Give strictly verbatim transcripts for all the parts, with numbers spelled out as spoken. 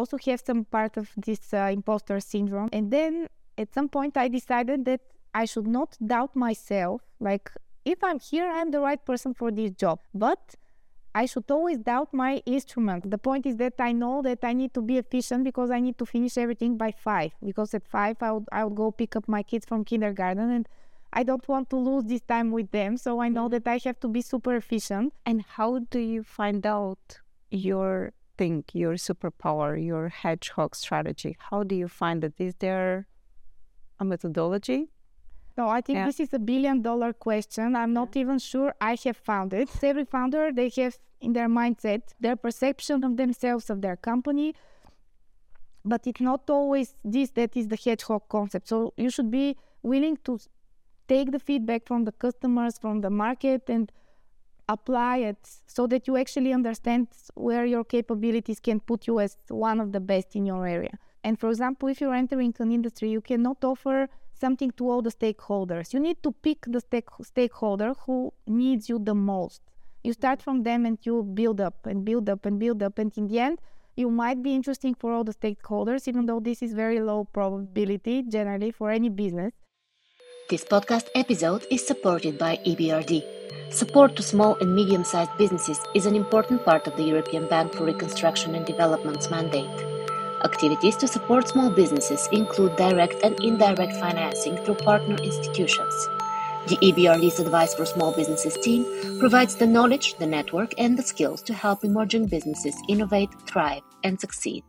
also have some part of this uh, imposter syndrome. And then at some point I decided that I should not doubt myself. Like, if I'm here, I'm the right person for this job. But I should always doubt my instrument. The point is that I know that I need to be efficient because I need to finish everything by five. Because at five, I would, I would go pick up my kids from kindergarten, and I don't want to lose this time with them. So I know that I have to be super efficient. And how do you find out your thing, your superpower, your hedgehog strategy? How do you find it? Is there a methodology? No, I think yeah. this is a billion dollar question. I'm not yeah. even sure I have found it. Every founder, they have in their mindset their perception of themselves, of their company, but it's not always this that is the hedgehog concept. So you should be willing to take the feedback from the customers, from the market, and apply it so that you actually understand where your capabilities can put you as one of the best in your area. And for example, if you're entering an industry, you cannot offer something to all the stakeholders. You need to pick the stake- stakeholder who needs you the most. You start from them and you build up and build up and build up. And in the end, you might be interesting for all the stakeholders, even though this is very low probability generally for any business. This podcast episode is supported by E B R D. Support to small and medium-sized businesses is an important part of the European Bank for Reconstruction and Development's mandate. Activities to support small businesses include direct and indirect financing through partner institutions. The E B R D's Advice for Small Businesses team provides the knowledge, the network, and the skills to help emerging businesses innovate, thrive, and succeed.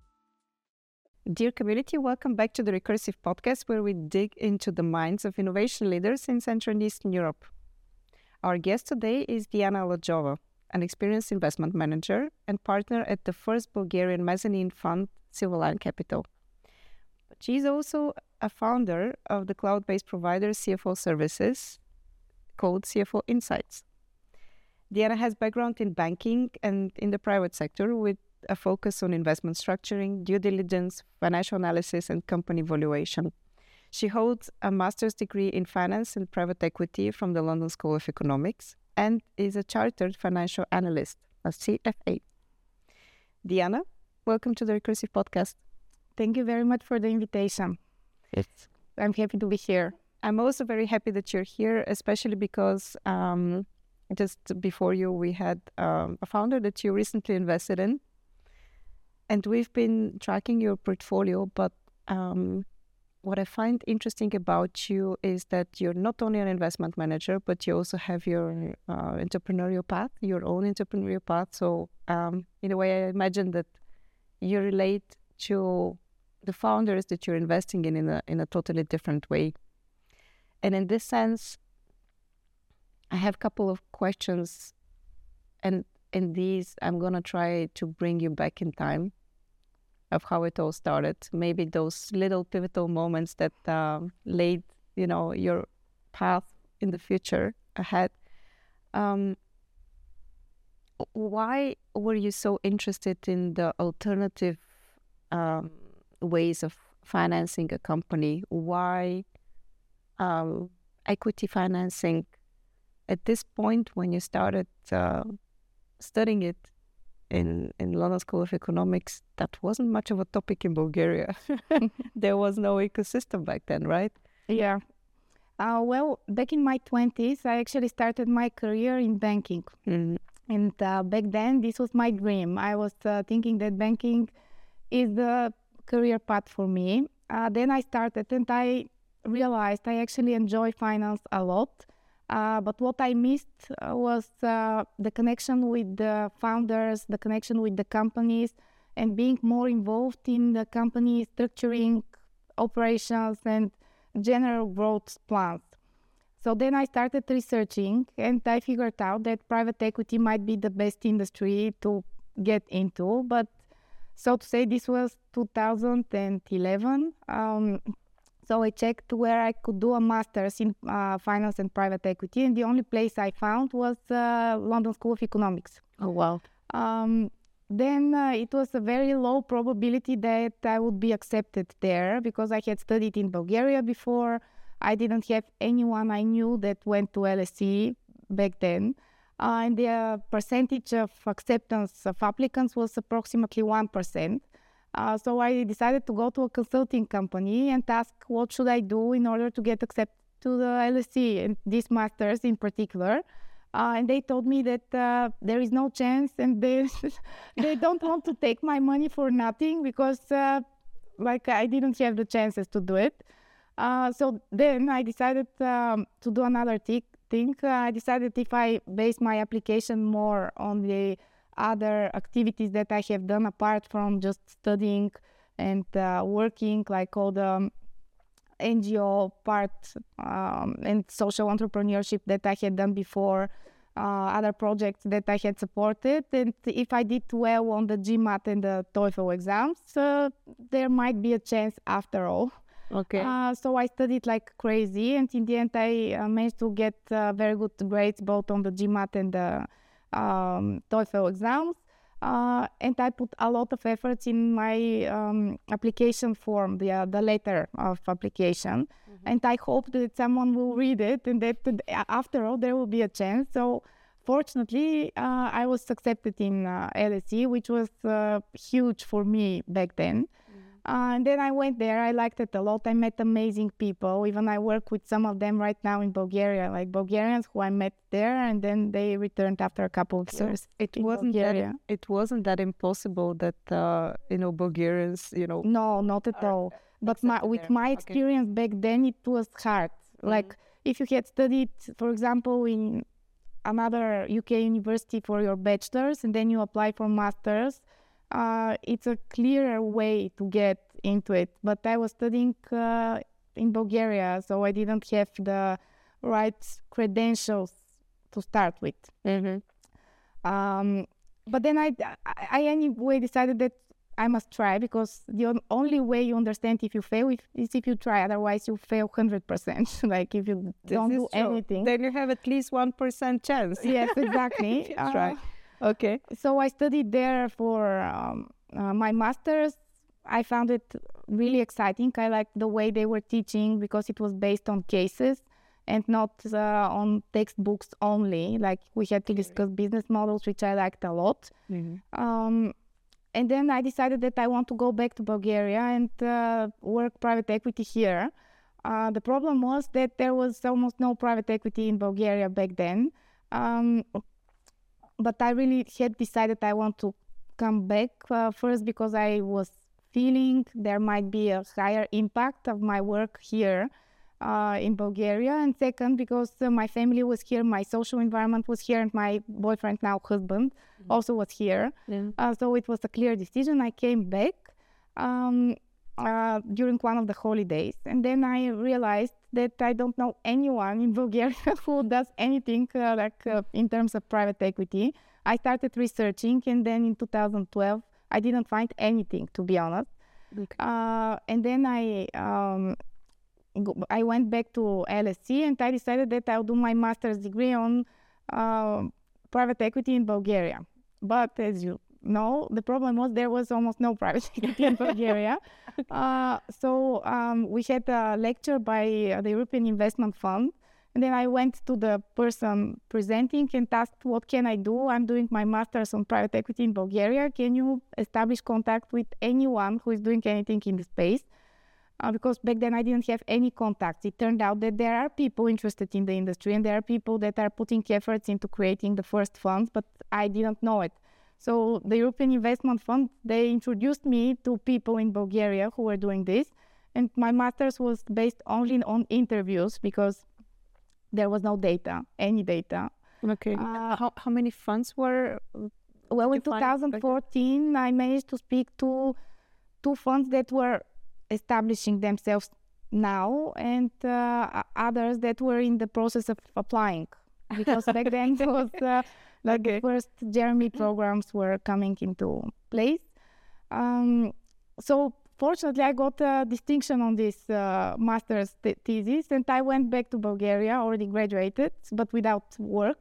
Dear community, welcome back to the Recursive Podcast, where we dig into the minds of innovation leaders in Central and Eastern Europe. Our guest today is Diana Lojova, an experienced investment manager and partner at the first Bulgarian mezzanine fund, Silverline Capital. But she's also a founder of the cloud-based provider C F O Services, called C F O Insights. Diana has background in banking and in the private sector with a focus on investment structuring, due diligence, financial analysis, and company valuation. She holds a master's degree in finance and private equity from the London School of Economics and is a chartered financial analyst, a C F A. Diana, welcome to the Recursive Podcast. Thank you very much for the invitation. Yes. I'm happy to be here. I'm also very happy that you're here, especially because um, just before you, we had um, a founder that you recently invested in. And we've been tracking your portfolio, but um, what I find interesting about you is that you're not only an investment manager, but you also have your uh, entrepreneurial path, your own entrepreneurial path. So um, in a way, I imagine that you relate to the founders that you're investing in in a, in a totally different way. And in this sense, I have a couple of questions, and in these, I'm going to try to bring you back in time of how it all started. Maybe those little pivotal moments that um, laid, you know, your path in the future ahead. Um, why were you so interested in the alternative um, ways of financing a company? Why um, equity financing at this point when you started uh, studying it in, in London School of Economics? That wasn't much of a topic in Bulgaria. There was no ecosystem back then, right? Yeah. Uh, well, back in my twenties, I actually started my career in banking. Mm-hmm. And uh, back then, this was my dream. I was uh, thinking that banking is the career path for me. Uh, then I started and I realized I actually enjoy finance a lot. Uh, but what I missed uh, was uh, the connection with the founders, the connection with the companies, and being more involved in the company structuring, operations, and general growth plans. So then I started researching, and I figured out that private equity might be the best industry to get into. But so to say, this was two thousand eleven. Um, So I checked where I could do a master's in uh, finance and private equity, and the only place I found was uh, London School of Economics. Oh, wow. Um, then uh, it was a very low probability that I would be accepted there because I had studied in Bulgaria before. I didn't have anyone I knew that went to L S E back then. Uh, and the uh, percentage of acceptance of applicants was approximately one percent. Uh, so I decided to go to a consulting company and ask what should I do in order to get accepted to the L S E and this masters in particular. Uh, and they told me that uh, there is no chance and they they don't want to take my money for nothing because uh, like I didn't have the chances to do it. Uh, so then I decided um, to do another th- thing. Uh, I decided if I base my application more on the other activities that I have done apart from just studying and uh, working, like all the N G O part um, and social entrepreneurship that I had done before, uh, other projects that I had supported. And if I did well on the GMAT and the TOEFL exams, uh, there might be a chance after all. Okay. Uh, so I studied like crazy, and in the end I uh, managed to get uh, very good grades both on the GMAT and the um, TOEFL exams. Uh, and I put a lot of efforts in my um, application form, the uh, the letter of application, mm-hmm. and I hope that someone will read it, and that uh, after all there will be a chance. So fortunately, uh, I was accepted in uh, L S E, which was uh, huge for me back then. Uh, and then I went there. I liked it a lot. I met amazing people. Even I work with some of them right now in Bulgaria, like Bulgarians who I met there, and then they returned after a couple of years. It wasn't that it wasn't that impossible that uh, you know Bulgarians, you know. No, not at all. But my, with my experience okay. back then, it was hard. Mm-hmm. Like if you had studied, for example, in another U K university for your bachelor's, and then you apply for master's. Uh, it's a clearer way to get into it. But I was studying uh, in Bulgaria, so I didn't have the right credentials to start with. Mm-hmm. Um, but then I, I, I anyway decided that I must try, because the only way you understand if you fail is if you try. Otherwise, you fail one hundred percent. Like if you this don't do true. anything. Then you have at least one percent chance. Yes, exactly. uh, try. Okay. So I studied there for um, uh, my master's. I found it really exciting. I liked the way they were teaching because it was based on cases and not uh, on textbooks only. Like we had to discuss business models, which I liked a lot. Mm-hmm. Um, and then I decided that I want to go back to Bulgaria and uh, work private equity here. Uh, the problem was that there was almost no private equity in Bulgaria back then. Um, But I really had decided I want to come back, uh, first because I was feeling there might be a higher impact of my work here uh, in Bulgaria, and second because uh, my family was here, my social environment was here, and my boyfriend, now husband, mm-hmm. also was here. Yeah. Uh, so it was a clear decision. I came back um, uh, during one of the holidays, and then I realized that I don't know anyone in Bulgaria who does anything uh, like uh, in terms of private equity. I started researching, and then in two thousand twelve, I didn't find anything, to be honest. Okay. Uh, and then I um, go, I went back to L S E, and I decided that I'll do my master's degree on uh, private equity in Bulgaria. But as you know, the problem was there was almost no private equity in Bulgaria. Uh, so um, we had a lecture by uh, the European Investment Fund, and then I went to the person presenting and asked, what can I do? I'm doing my master's on private equity in Bulgaria. Can you establish contact with anyone who is doing anything in the space? Uh, because back then I didn't have any contacts. It turned out that there are people interested in the industry, and there are people that are putting efforts into creating the first funds, but I didn't know it. So the European Investment Fund, they introduced me to people in Bulgaria who were doing this. And my master's was based only on interviews because there was no data, any data. Okay. Uh, how, how many funds were? Well, in two thousand fourteen, I managed to speak to two funds that were establishing themselves now, and uh, others that were in the process of applying. Because back then it was... Uh, Like okay. the first Jeremy programs were coming into place. Um, so fortunately, I got a distinction on this uh, master's th- thesis, and I went back to Bulgaria, already graduated, but without work.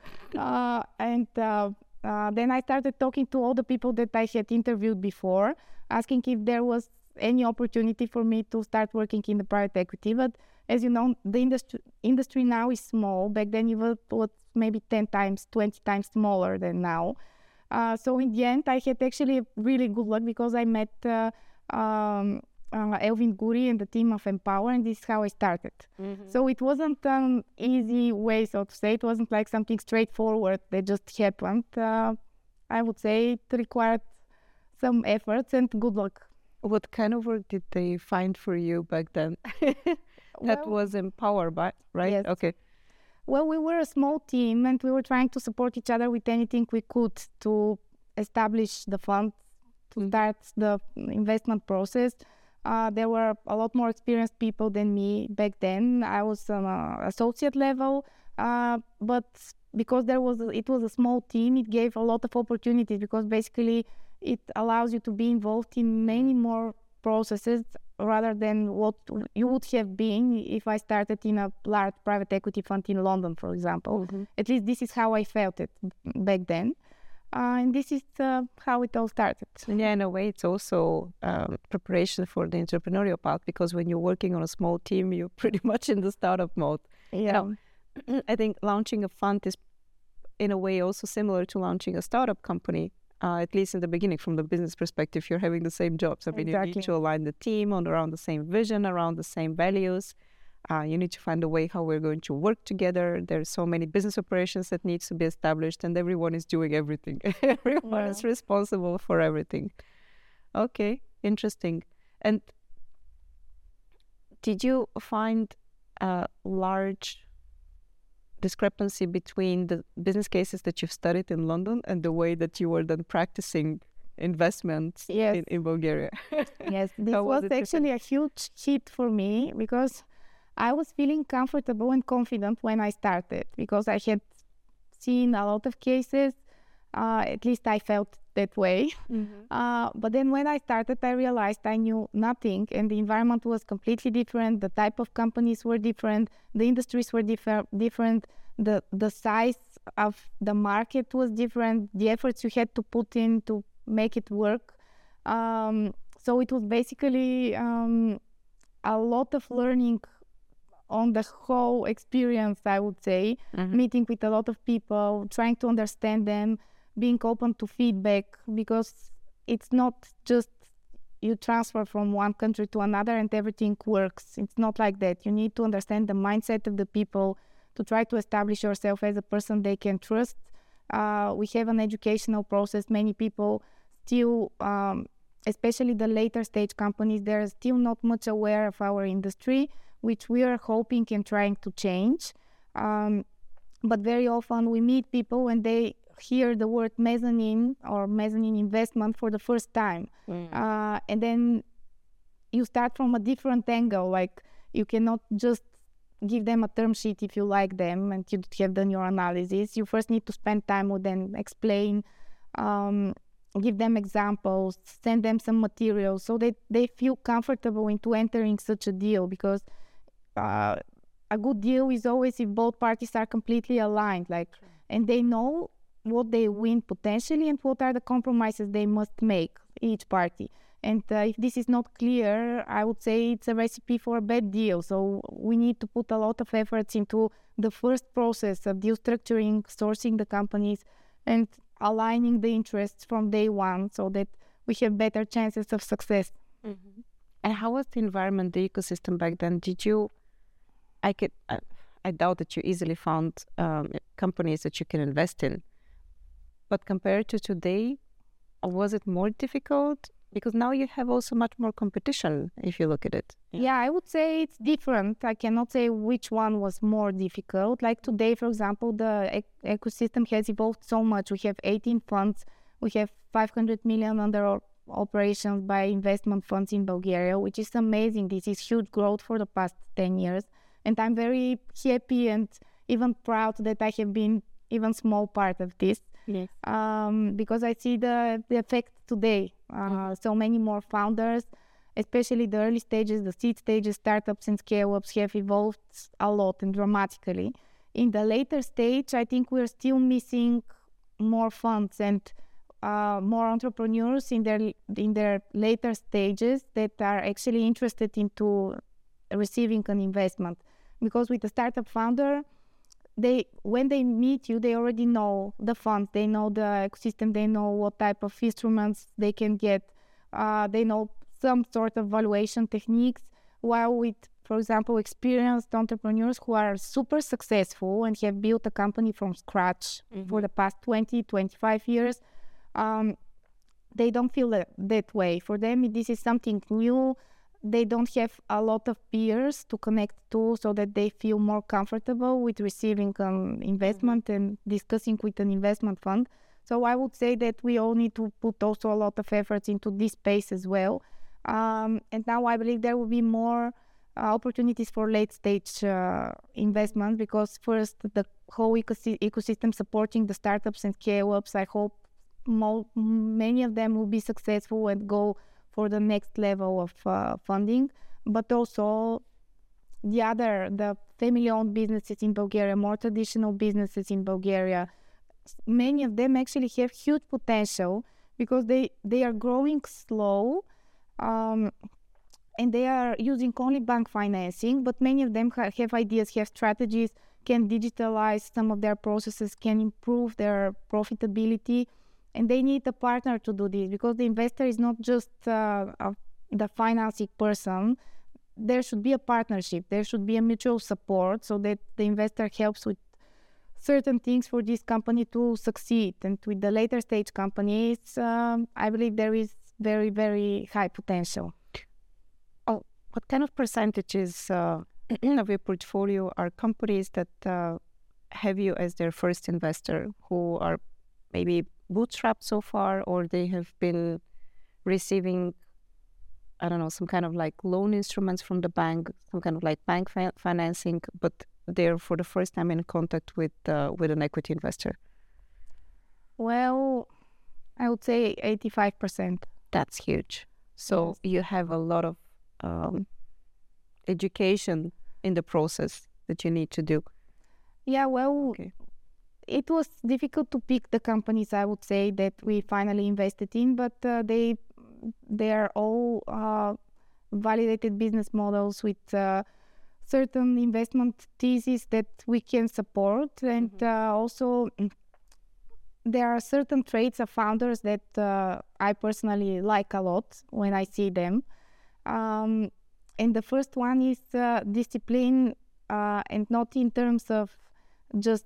uh, and uh, uh, then I started talking to all the people that I had interviewed before, asking if there was any opportunity for me to start working in the private equity. But as you know, the industry industry now is small. Back then, it was maybe ten times, twenty times smaller than now. Uh, so in the end, I had actually really good luck because I met uh, um, uh, Elvin Guri and the team of Empower, and this is how I started. Mm-hmm. So it wasn't an easy way, so to say. It wasn't like something straightforward that just happened. Uh, I would say it required some efforts and good luck. What kind of work did they find for you back then? That well, was Empower, right? Yes. Okay. Well, we were a small team and we were trying to support each other with anything we could to establish the fund, to mm-hmm. start the investment process. Uh, there were a lot more experienced people than me back then. I was on uh, associate level, uh, but because there was a, it was a small team, it gave a lot of opportunities because basically it allows you to be involved in many more processes rather than what you would have been if I started in a large private equity fund in London, for example. Mm-hmm. At least this is how I felt it back then. Uh, and this is uh, how it all started. Yeah, in a way, it's also um, preparation for the entrepreneurial path, because when you're working on a small team, you're pretty much in the startup mode. Yeah. You know, I think launching a fund is, in a way, also similar to launching a startup company. Uh, at least in the beginning, from the business perspective, you're having the same jobs. I mean, exactly. You need to align the team on around the same vision, around the same values. Uh, you need to find a way how we're going to work together. There's so many business operations that needs to be established, and everyone is doing everything. Everyone yeah. is responsible for everything. Okay, interesting. And did you find a large discrepancy between the business cases that you've studied in London and the way that you were then practicing investments yes. in, in Bulgaria? Yes, this was, was actually a huge hit for me because I was feeling comfortable and confident when I started because I had seen a lot of cases. Uh, at least I felt that way. Mm-hmm. Uh, but then when I started, I realized I knew nothing, and the environment was completely different. The type of companies were different. The industries were differ- different. The the size of the market was different. The efforts you had to put in to make it work. Um, so it was basically um, a lot of learning on the whole experience, I would say, mm-hmm. meeting with a lot of people, trying to understand them, being open to feedback, because it's not just you transfer from one country to another and everything works. It's not like that. You need to understand the mindset of the people to try to establish yourself as a person they can trust. Uh, we have an educational process. Many people still, um, especially the later stage companies, they're still not much aware of our industry, which we are hoping and trying to change. Um, but very often we meet people when they hear the word mezzanine or mezzanine investment for the first time. Mm. Uh, and then you start from a different angle. Like, you cannot just give them a term sheet if you like them and you have done your analysis. You first need to spend time with them, explain, um, give them examples, send them some materials so that they feel comfortable into entering such a deal, because uh, a good deal is always if both parties are completely aligned, like, sure. and they know what they win potentially and what are the compromises they must make, each party. And uh, if this is not clear, I would say it's a recipe for a bad deal. So we need to put a lot of efforts into the first process of deal structuring, sourcing the companies, and aligning the interests from day one so that we have better chances of success. Mm-hmm. And how was the environment, the ecosystem back then? Did you, I could, I, I doubt that you easily found um, companies that you can invest in. But compared to today, was it more difficult? Because now you have also much more competition, if you look at it. Yeah, yeah I would say it's different. I cannot say which one was more difficult. Like today, for example, the ec- ecosystem has evolved so much. We have eighteen funds. We have five hundred million under our operations by investment funds in Bulgaria, which is amazing. This is huge growth for the past ten years. And I'm very happy and even proud that I have been even small part of this. Yes. Um, because I see the, the effect today. Uh, mm-hmm. So many more founders, especially the early stages, the seed stages, startups and scale-ups have evolved a lot and dramatically. In the later stage, I think we're still missing more funds and uh, more entrepreneurs in their in their later stages that are actually interested into receiving an investment. Because with a startup founder, they when they meet you, they already know the funds, they know the ecosystem, they know what type of instruments they can get, uh, they know some sort of valuation techniques. While with, for example, experienced entrepreneurs who are super successful and have built a company from scratch mm-hmm. for the past twenty, twenty-five years, um, they don't feel that, that way. For them, this is something new. They don't have a lot of peers to connect to so that they feel more comfortable with receiving an investment mm-hmm. and discussing with an investment fund. So I would say that we all need to put also a lot of efforts into this space as well. Um, and now I believe there will be more uh, opportunities for late stage uh, investment, because first the whole ecosy- ecosystem supporting the startups and scale-ups, I hope mo- many of them will be successful and go for the next level of uh, funding. But also the other, the family-owned businesses in Bulgaria, more traditional businesses in Bulgaria, many of them actually have huge potential because they, they are growing slow, um, and they are using only bank financing, but many of them ha- have ideas, have strategies, can digitalize some of their processes, can improve their profitability. And they need a partner to do this, because the investor is not just uh, a, the financing person. There should be a partnership. There should be a mutual support so that the investor helps with certain things for this company to succeed. And with the later stage companies, um, I believe there is very, very high potential. Oh, what kind of percentages uh, of your portfolio are companies that uh, have you as their first investor, who are maybe bootstrapped so far, or they have been receiving, I don't know, some kind of like loan instruments from the bank, some kind of like bank fi- financing, but they're for the first time in contact with uh, with an equity investor? Well, I would say eighty-five percent. That's huge. So yes. You have a lot of um, education in the process that you need to do. Yeah, well, okay. It was difficult to pick the companies, I would say, that we finally invested in, but uh, they they are all uh, validated business models with uh, certain investment theses that we can support. And mm-hmm. uh, also there are certain traits of founders that uh, I personally like a lot when I see them. Um, and the first one is uh, discipline, uh, and not in terms of just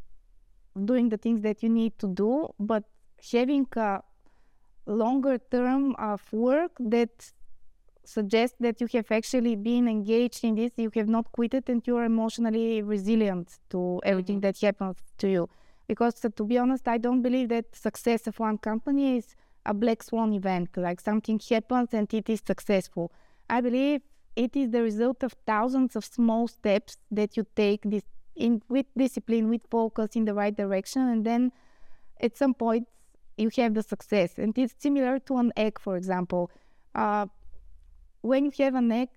doing the things that you need to do, but having a longer term of work that suggests that you have actually been engaged in this, you have not quit it, and you are emotionally resilient to everything mm-hmm. that happens to you. Because uh, to be honest, I don't believe that success of one company is a black swan event, like something happens and it is successful. I believe it is the result of thousands of small steps that you take this in with discipline, with focus in the right direction, and then at some point you have the success. And it's similar to an egg, for example. Uh, when you have an egg,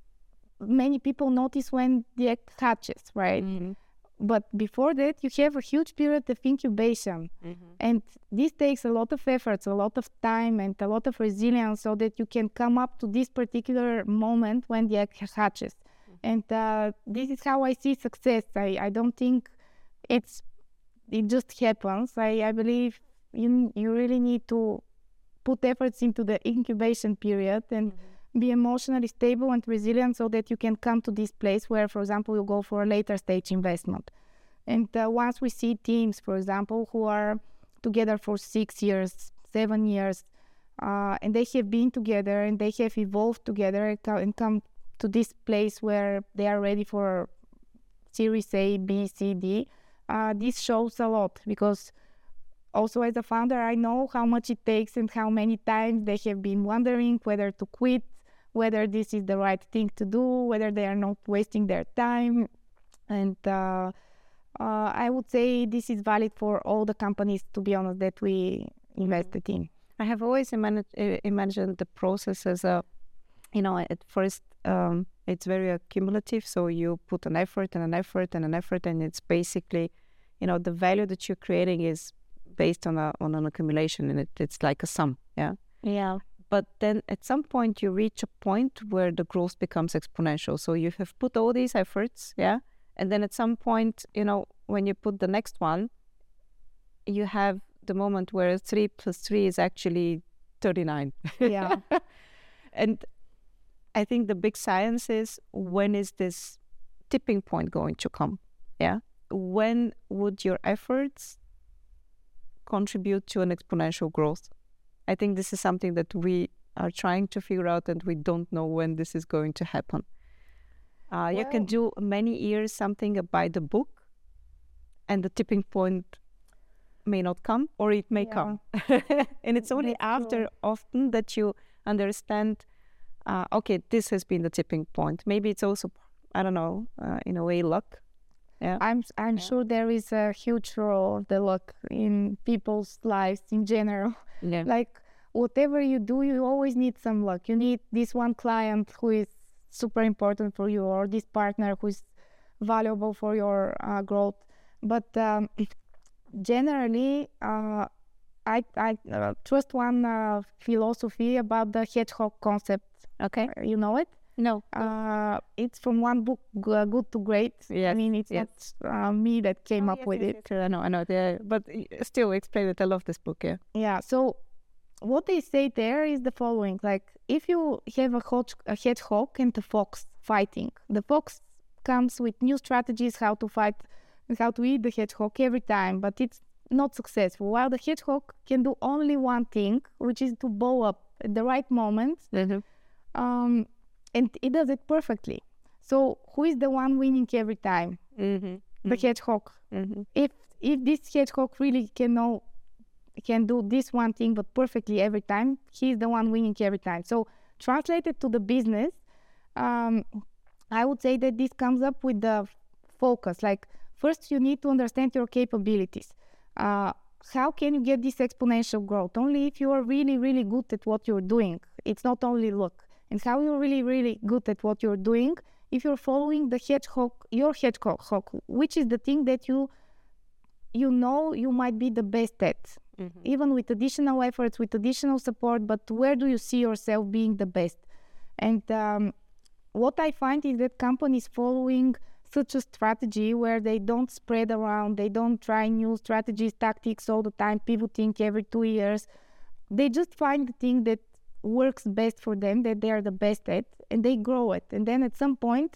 many people notice when the egg hatches, right? Mm-hmm. But before that, you have a huge period of incubation. Mm-hmm. And this takes a lot of efforts, a lot of time, and a lot of resilience so that you can come up to this particular moment when the egg hatches. And uh, this is how I see success. I, I don't think it's it just happens. I, I believe you you really need to put efforts into the incubation period and mm-hmm. be emotionally stable and resilient so that you can come to this place where, for example, you go for a later stage investment. And uh, once we see teams, for example, who are together for six years, seven years, uh, and they have been together and they have evolved together and, co- and come to this place where they are ready for Series A, B, C, D. Uh, this shows a lot, because also as a founder, I know how much it takes and how many times they have been wondering whether to quit, whether this is the right thing to do, whether they are not wasting their time. And uh, uh, I would say this is valid for all the companies, to be honest, that we invested in. I have always imagined, imagined the process as a, you know, at first, Um, it's very accumulative, so you put an effort and an effort and an effort, and it's basically, you know, the value that you're creating is based on a on an accumulation, and it, it's like a sum, yeah. Yeah. But then at some point you reach a point where the growth becomes exponential. So you have put all these efforts, yeah, And then at some point, you know, when you put the next one, you have the moment where three plus three is actually thirty-nine. Yeah. And I think the big science is, when is this tipping point going to come? Yeah. When would your efforts contribute to an exponential growth? I think this is something that we are trying to figure out, and we don't know when this is going to happen. Uh, you can do many years something by the book, and the tipping point may not come, or it may Yeah. come. And it's only That's after true. often that you understand, uh, okay, this has been the tipping point. Maybe it's also, I don't know, uh, in a way, luck. Yeah. I'm I'm Yeah. sure there is a huge role of the luck in people's lives in general. Yeah. Like whatever you do, you always need some luck. You need this one client who is super important for you, or this partner who is valuable for your uh, growth. But um, generally, uh, I I uh, trust one uh, philosophy about the hedgehog concept. Okay. You know it? No. Uh, it's from one book, G- uh, Good to Great. I Yes, mean, it's yes. not uh, me that came Oh, up yes, with yes, it. yes, I know, I know. Yeah, but y- still, explain it. I love this book. Yeah. Yeah. So what they say there is the following: like, if you have a, hodge, a hedgehog and a fox fighting, the fox comes with new strategies how to fight, how to eat the hedgehog every time, but it's not successful. While the hedgehog can do only one thing, which is to bow up at the right moment. Um, and it does it perfectly. So who is the one winning every time? Mm-hmm. The hedgehog. Mm-hmm. If if this hedgehog really can know, can do this one thing but perfectly every time, he's the one winning every time. So translated to the business, um, I would say that this comes up with the focus. Like, first you need to understand your capabilities. Uh, how can you get this exponential growth? Only if you are really, really good at what you're doing. It's not only luck. And how you're really, really good at what you're doing if you're following the hedgehog, your hedgehog, which is the thing that you you know you might be the best at, Mm-hmm. even with additional efforts, with additional support. But where do you see yourself being the best? And um, what I find is that companies following such a strategy where they don't spread around, they don't try new strategies, tactics all the time, pivoting every two years. They just find the thing that works best for them, that they are the best at, and they grow it. And then at some point,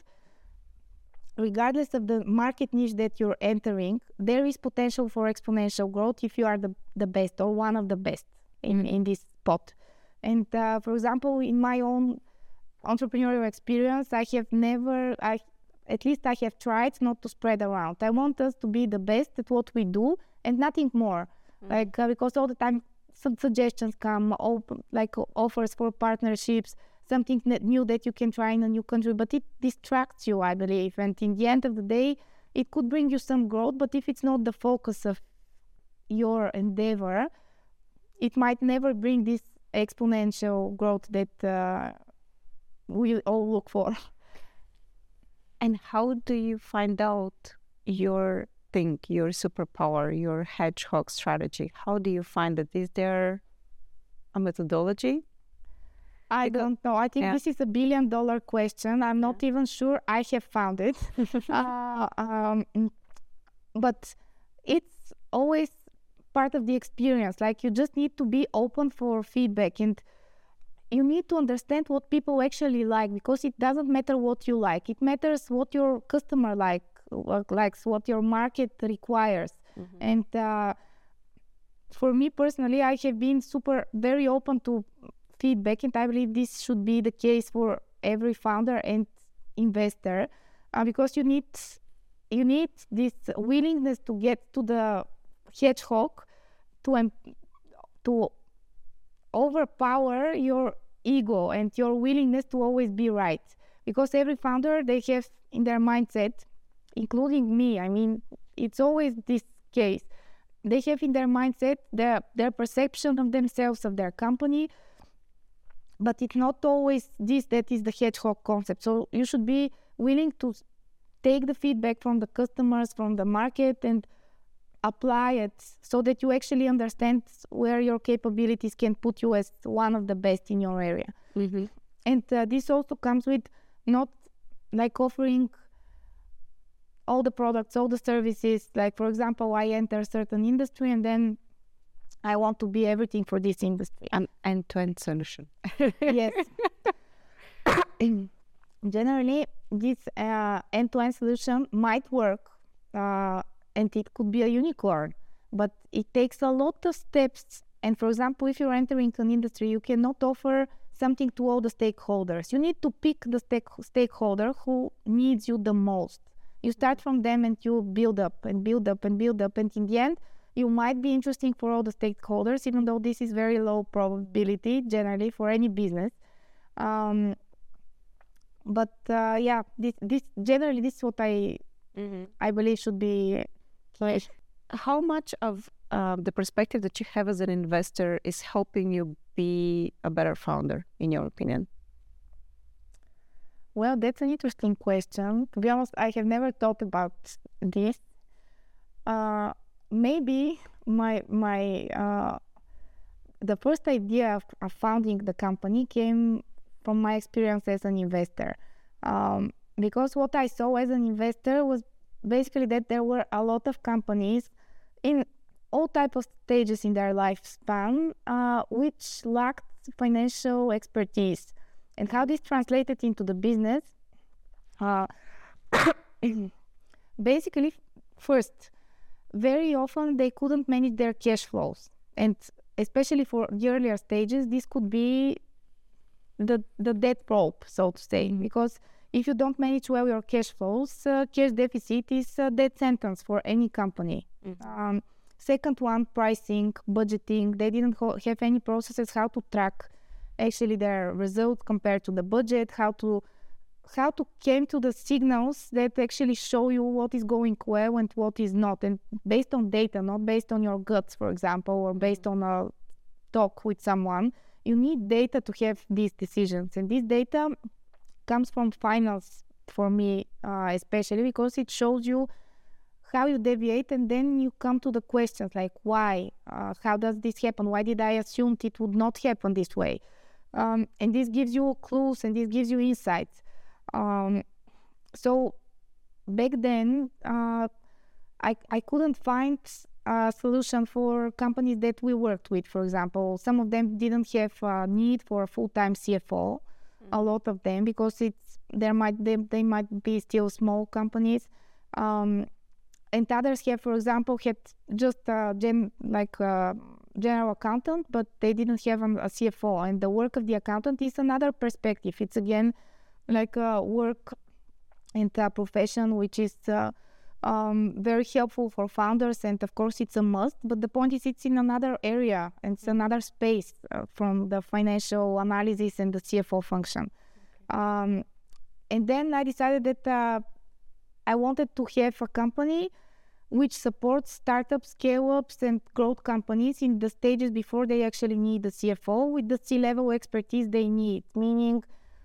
regardless of the market niche that you're entering, there is potential for exponential growth if you are the, the best or one of the best in, Mm-hmm. in this spot. And uh, for example, in my own entrepreneurial experience, I have never, I at least I have tried not to spread around. I want us to be the best at what we do and nothing more. Mm-hmm. Like uh, because all the time some suggestions come, op- like offers for partnerships, something that new that you can try in a new country, but it distracts you, I believe. And in the end of the day, it could bring you some growth, but if it's not the focus of your endeavor, it might never bring this exponential growth that uh, we all look for. And how do you find out your thing, your superpower, your hedgehog strategy? How do you find it? Is there a methodology? I Because- don't know. I think yeah. this is a billion dollar question. I'm not even sure I have found it. uh, um, mm, but it's always part of the experience. Like, you just need to be open for feedback, and you need to understand what people actually like, because it doesn't matter what you like. It matters what your customer like, what likes, what your market requires. Mm-hmm. And uh, for me personally, I have been super, very open to feedback, and I believe this should be the case for every founder and investor, uh, because you need you need this willingness to get to the hedgehog, to um, to overpower your ego and your willingness to always be right. Because every founder, they have in their mindset, including me, I mean, it's always this case. They have in their mindset their their perception of themselves, of their company, but it's not always this that is the hedgehog concept. So you should be willing to take the feedback from the customers, from the market, and apply it so that you actually understand where your capabilities can put you as one of the best in your area. Mm-hmm. And uh, this also comes with not like offering all the products, all the services. Like, for example, I enter a certain industry and then I want to be everything for this industry. An end-to-end solution. Yes. Generally, this uh, end-to-end solution might work uh, and it could be a unicorn, but it takes a lot of steps. And for example, if you're entering an industry, you cannot offer something to all the stakeholders. You need to pick the stake- stakeholder who needs you the most. You start from them and you build up and build up and build up. And in the end, you might be interesting for all the stakeholders, even though this is very low probability generally for any business. Um, but uh, yeah, this, this generally this is what I mm-hmm. I believe should be. Like, how much of um, the perspective that you have as an investor is helping you be a better founder, in your opinion? Well, that's an interesting question. To be honest, I have never thought about this. Uh, maybe my my uh, the first idea of, of founding the company came from my experience as an investor, um, because what I saw as an investor was basically that there were a lot of companies in all type of stages in their lifespan uh, which lacked financial expertise. And how this translated into the business, uh, basically, first, very often they couldn't manage their cash flows. And especially for the earlier stages, this could be the, the death rope, so to say, mm-hmm. because if you don't manage well your cash flows, uh, cash deficit is a death sentence for any company. Mm-hmm. Um, second one, pricing, budgeting. They didn't ho- have any processes how to track actually their results compared to the budget, how to how to came to the signals that actually show you what is going well and what is not, and based on data, not based on your guts, for example, or based on a talk with someone. You need data to have these decisions, and this data comes from finance for me, uh, especially because it shows you how you deviate, and then you come to the questions like why, uh, how does this happen? Why did I assume it would not happen this way? Um, and this gives you clues and this gives you insights. Um, so back then, uh, I, I couldn't find a solution for companies that we worked with. For example, some of them didn't have a need for a full-time C F O, mm-hmm. a lot of them, because it's there might they, they might be still small companies. Um, and others have, for example, had just a gen, like a general accountant, but they didn't have a, a C F O. And the work of the accountant is another perspective. It's again like a work and a profession which is uh, um, very helpful for founders, and of course it's a must. But the point is, it's in another area and it's another space uh, from the financial analysis and the C F O function. Okay. Um, and then I decided that uh, I wanted to have a company which supports startups, scale-ups, and growth companies in the stages before they actually need the C F O with the C-level expertise they need, meaning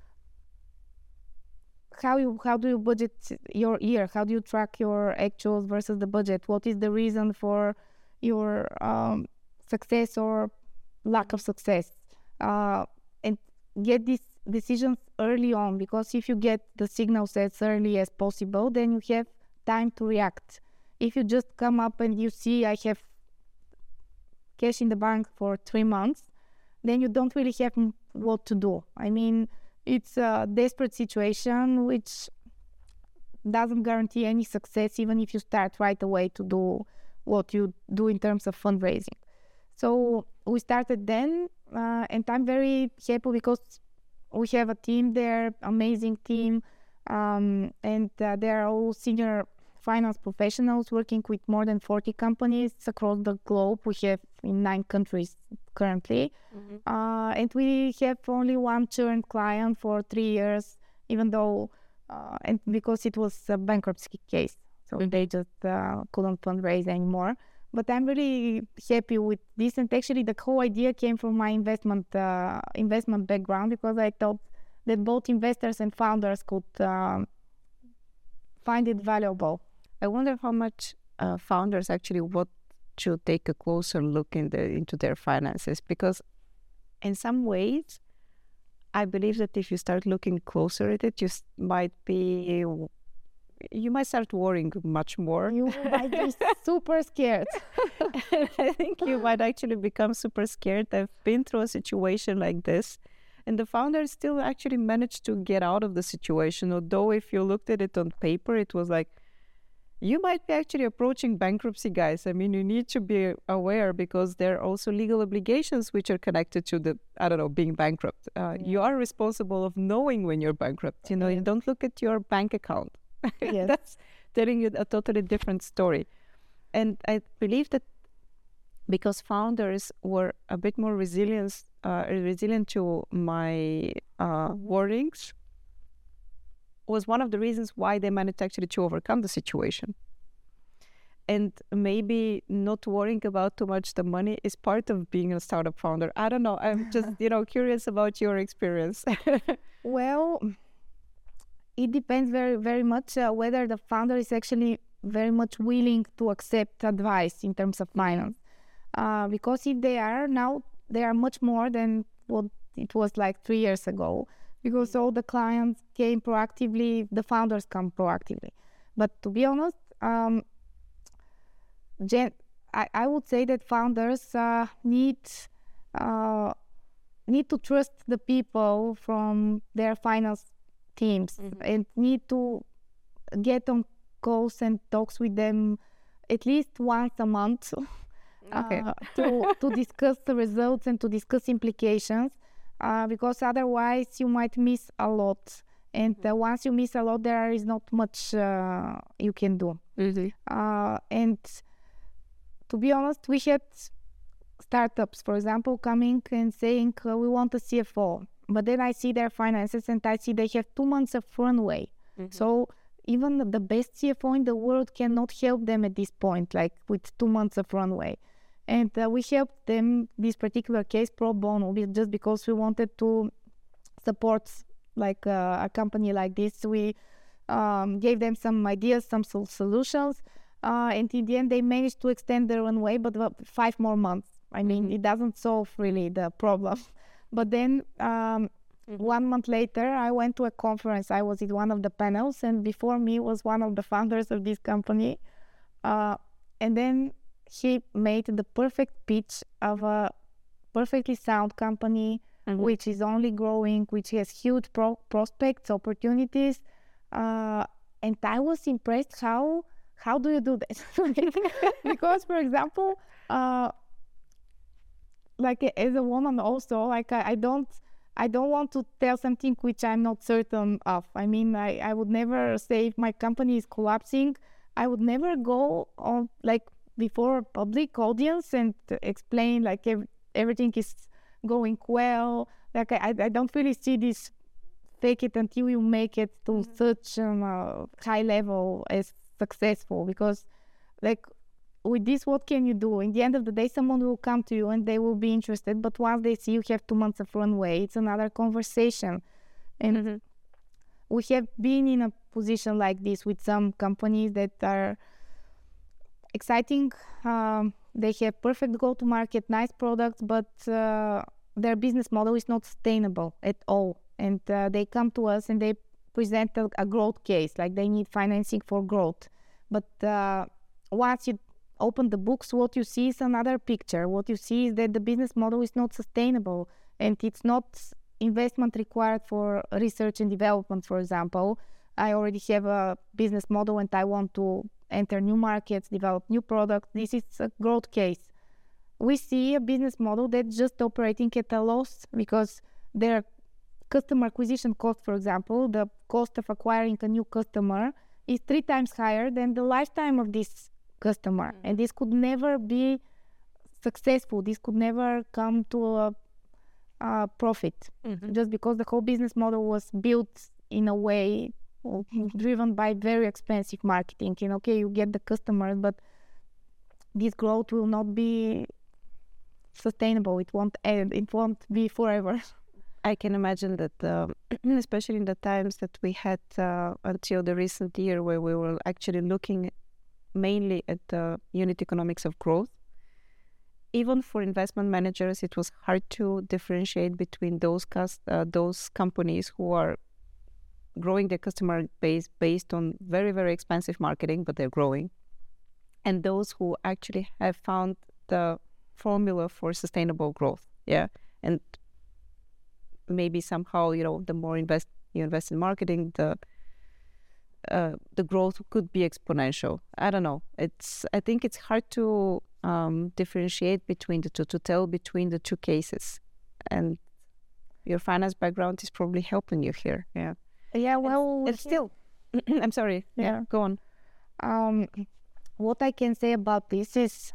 how you how do you budget your year? How do you track your actuals versus the budget? What is the reason for your um, success or lack of success? Uh, and get these decisions early on, because if you get the signals as early as possible, then you have time to react. If you just come up and you see I have cash in the bank for three months, then you don't really have what to do. I mean, it's a desperate situation which doesn't guarantee any success, even if you start right away to do what you do in terms of fundraising. So we started then, uh, and I'm very happy because we have a team there, amazing team, um, and uh, they are all senior finance professionals working with more than forty companies across the globe. We have in nine countries currently. Mm-hmm. Uh, and we have only one churn client for three years, even though, uh, and because it was a bankruptcy case. So mm-hmm. they just uh, couldn't fundraise anymore. But I'm really happy with this. And actually the whole idea came from my investment uh, investment background, because I thought that both investors and founders could uh, find it valuable. I wonder how much uh, founders actually want to take a closer look in the, into their finances, because in some ways, I believe that if you start looking closer at it, you might be you might start worrying much more. You might be super scared. I think you might actually become super scared. I've been through a situation like this, and the founder still actually managed to get out of the situation. Although if you looked at it on paper, it was like, you might be actually approaching bankruptcy, guys. I mean, you need to be aware because there are also legal obligations which are connected to the, I don't know, being bankrupt. Uh, Yeah. You are responsible of knowing when you're bankrupt. You know, you don't look at your bank account. Yes. That's telling you a totally different story. And I believe that because founders were a bit more resilient, uh, resilient to my uh, warnings, was one of the reasons why they managed actually to overcome the situation. And maybe not worrying about too much the money is part of being a startup founder. I don't know. I'm just, you know, curious about your experience. Well, it depends very, very much uh, whether the founder is actually very much willing to accept advice in terms of finance. Uh, because if they are now, they are much more than what it was like three years ago. Because all the clients came proactively, the founders come proactively. But to be honest, um, gen- I, I would say that founders uh, need uh, need to trust the people from their finance teams Mhm. and need to get on calls and talks with them at least once a month Okay. uh, to, to discuss the results and to discuss implications. Uh, because otherwise you might miss a lot, and uh, once you miss a lot, there is not much uh, you can do. Mhm. Uh, and to be honest, we had startups, for example, coming and saying uh, we want a C F O, but then I see their finances and I see they have two months of runway. Mhm. So even the best C F O in the world cannot help them at this point, like with two months of runway. And uh, we helped them, this particular case, pro bono, be- just because we wanted to support like uh, a company like this. We um, gave them some ideas, some sol- solutions, uh, and in the end, they managed to extend their runway, but uh, five more months. I mean, Mhm. it doesn't solve really the problem. But then um, Mhm. one month later, I went to a conference. I was in one of the panels, and before me was one of the founders of this company. Uh, and then he made the perfect pitch of a perfectly sound company, Mhm. which is only growing, which has huge pro- prospects, opportunities. Uh, and I was impressed how how do you do that? Because, for example, uh, like a- as a woman also, like I, I don't I don't want to tell something which I'm not certain of. I mean, I, I would never say if my company is collapsing, I would never go on like before a public audience and to explain like ev- everything is going well. Like I, I don't really see this fake it until you make it to Mhm. such um, uh, high level as successful, because like with this, what can you do? In the end of the day, someone will come to you and they will be interested. But once they see you have two months of runway, it's another conversation. And Mhm. we have been in a position like this with some companies that are exciting. Um, they have perfect go-to-market, nice products, but uh, their business model is not sustainable at all. And uh, they come to us and they present a, a growth case, like they need financing for growth. But uh, once you open the books, what you see is another picture. What you see is that the business model is not sustainable, and it's not investment required for research and development, for example. I already have a business model and I want to enter new markets, develop new products. This is a growth case. We see a business model that's just operating at a loss because their customer acquisition cost, for example, the cost of acquiring a new customer is three times higher than the lifetime of this customer. Mhm. And this could never be successful. This could never come to a, a profit, Mhm. just because the whole business model was built in a way uh, driven by very expensive marketing. And okay, you get the customers, but this growth will not be sustainable. It won't end. It won't be forever. I can imagine that, um, especially in the times that we had uh, until the recent year, where we were actually looking mainly at the unit economics of growth. Even for investment managers, it was hard to differentiate between those cus- uh, those companies who are growing their customer base based on very, very expensive marketing, but they're growing. And those who actually have found the formula for sustainable growth. Yeah. And maybe somehow, you know, the more invest you invest in marketing, the uh, the growth could be exponential. I don't know. It's I think it's hard to um, differentiate between the two, to tell between the two cases. And your finance background is probably helping you here. Yeah. Yeah, well, It's still, I'm sorry. Yeah. Yeah. Go on. Um, what I can say about this is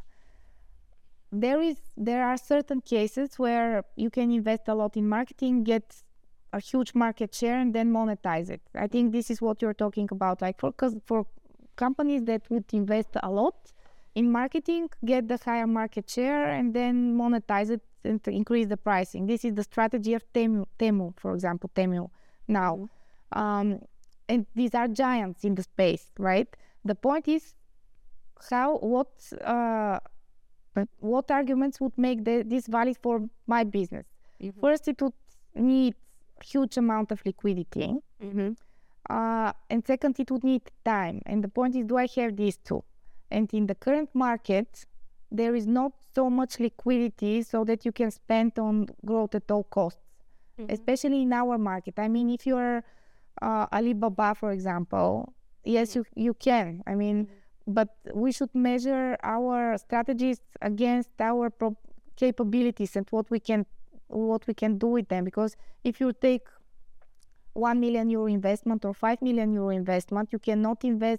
there is there are certain cases where you can invest a lot in marketing, get a huge market share, and then monetize it. I think this is what you're talking about. Like for cause for companies that would invest a lot in marketing, get the higher market share, and then monetize it and to increase the pricing. This is the strategy of Temu, Temu for example, Temu now. Mm-hmm. Um, and these are giants in the space, right? The point is how, what, uh, what arguments would make the, this valid for my business? Mm-hmm. First, it would need huge amount of liquidity. Mm-hmm. Uh, and second, it would need time. And the point is, do I have these two? And in the current market, there is not so much liquidity so that you can spend on growth at all costs, mm-hmm. especially in our market. I mean, if you're uh, Alibaba, for example, yes, mm-hmm. you, you can. I mean, mm-hmm. but we should measure our strategies against our pro- capabilities and what we can what we can do with them. Because if you take one million euro investment or five million euro investment, you cannot invest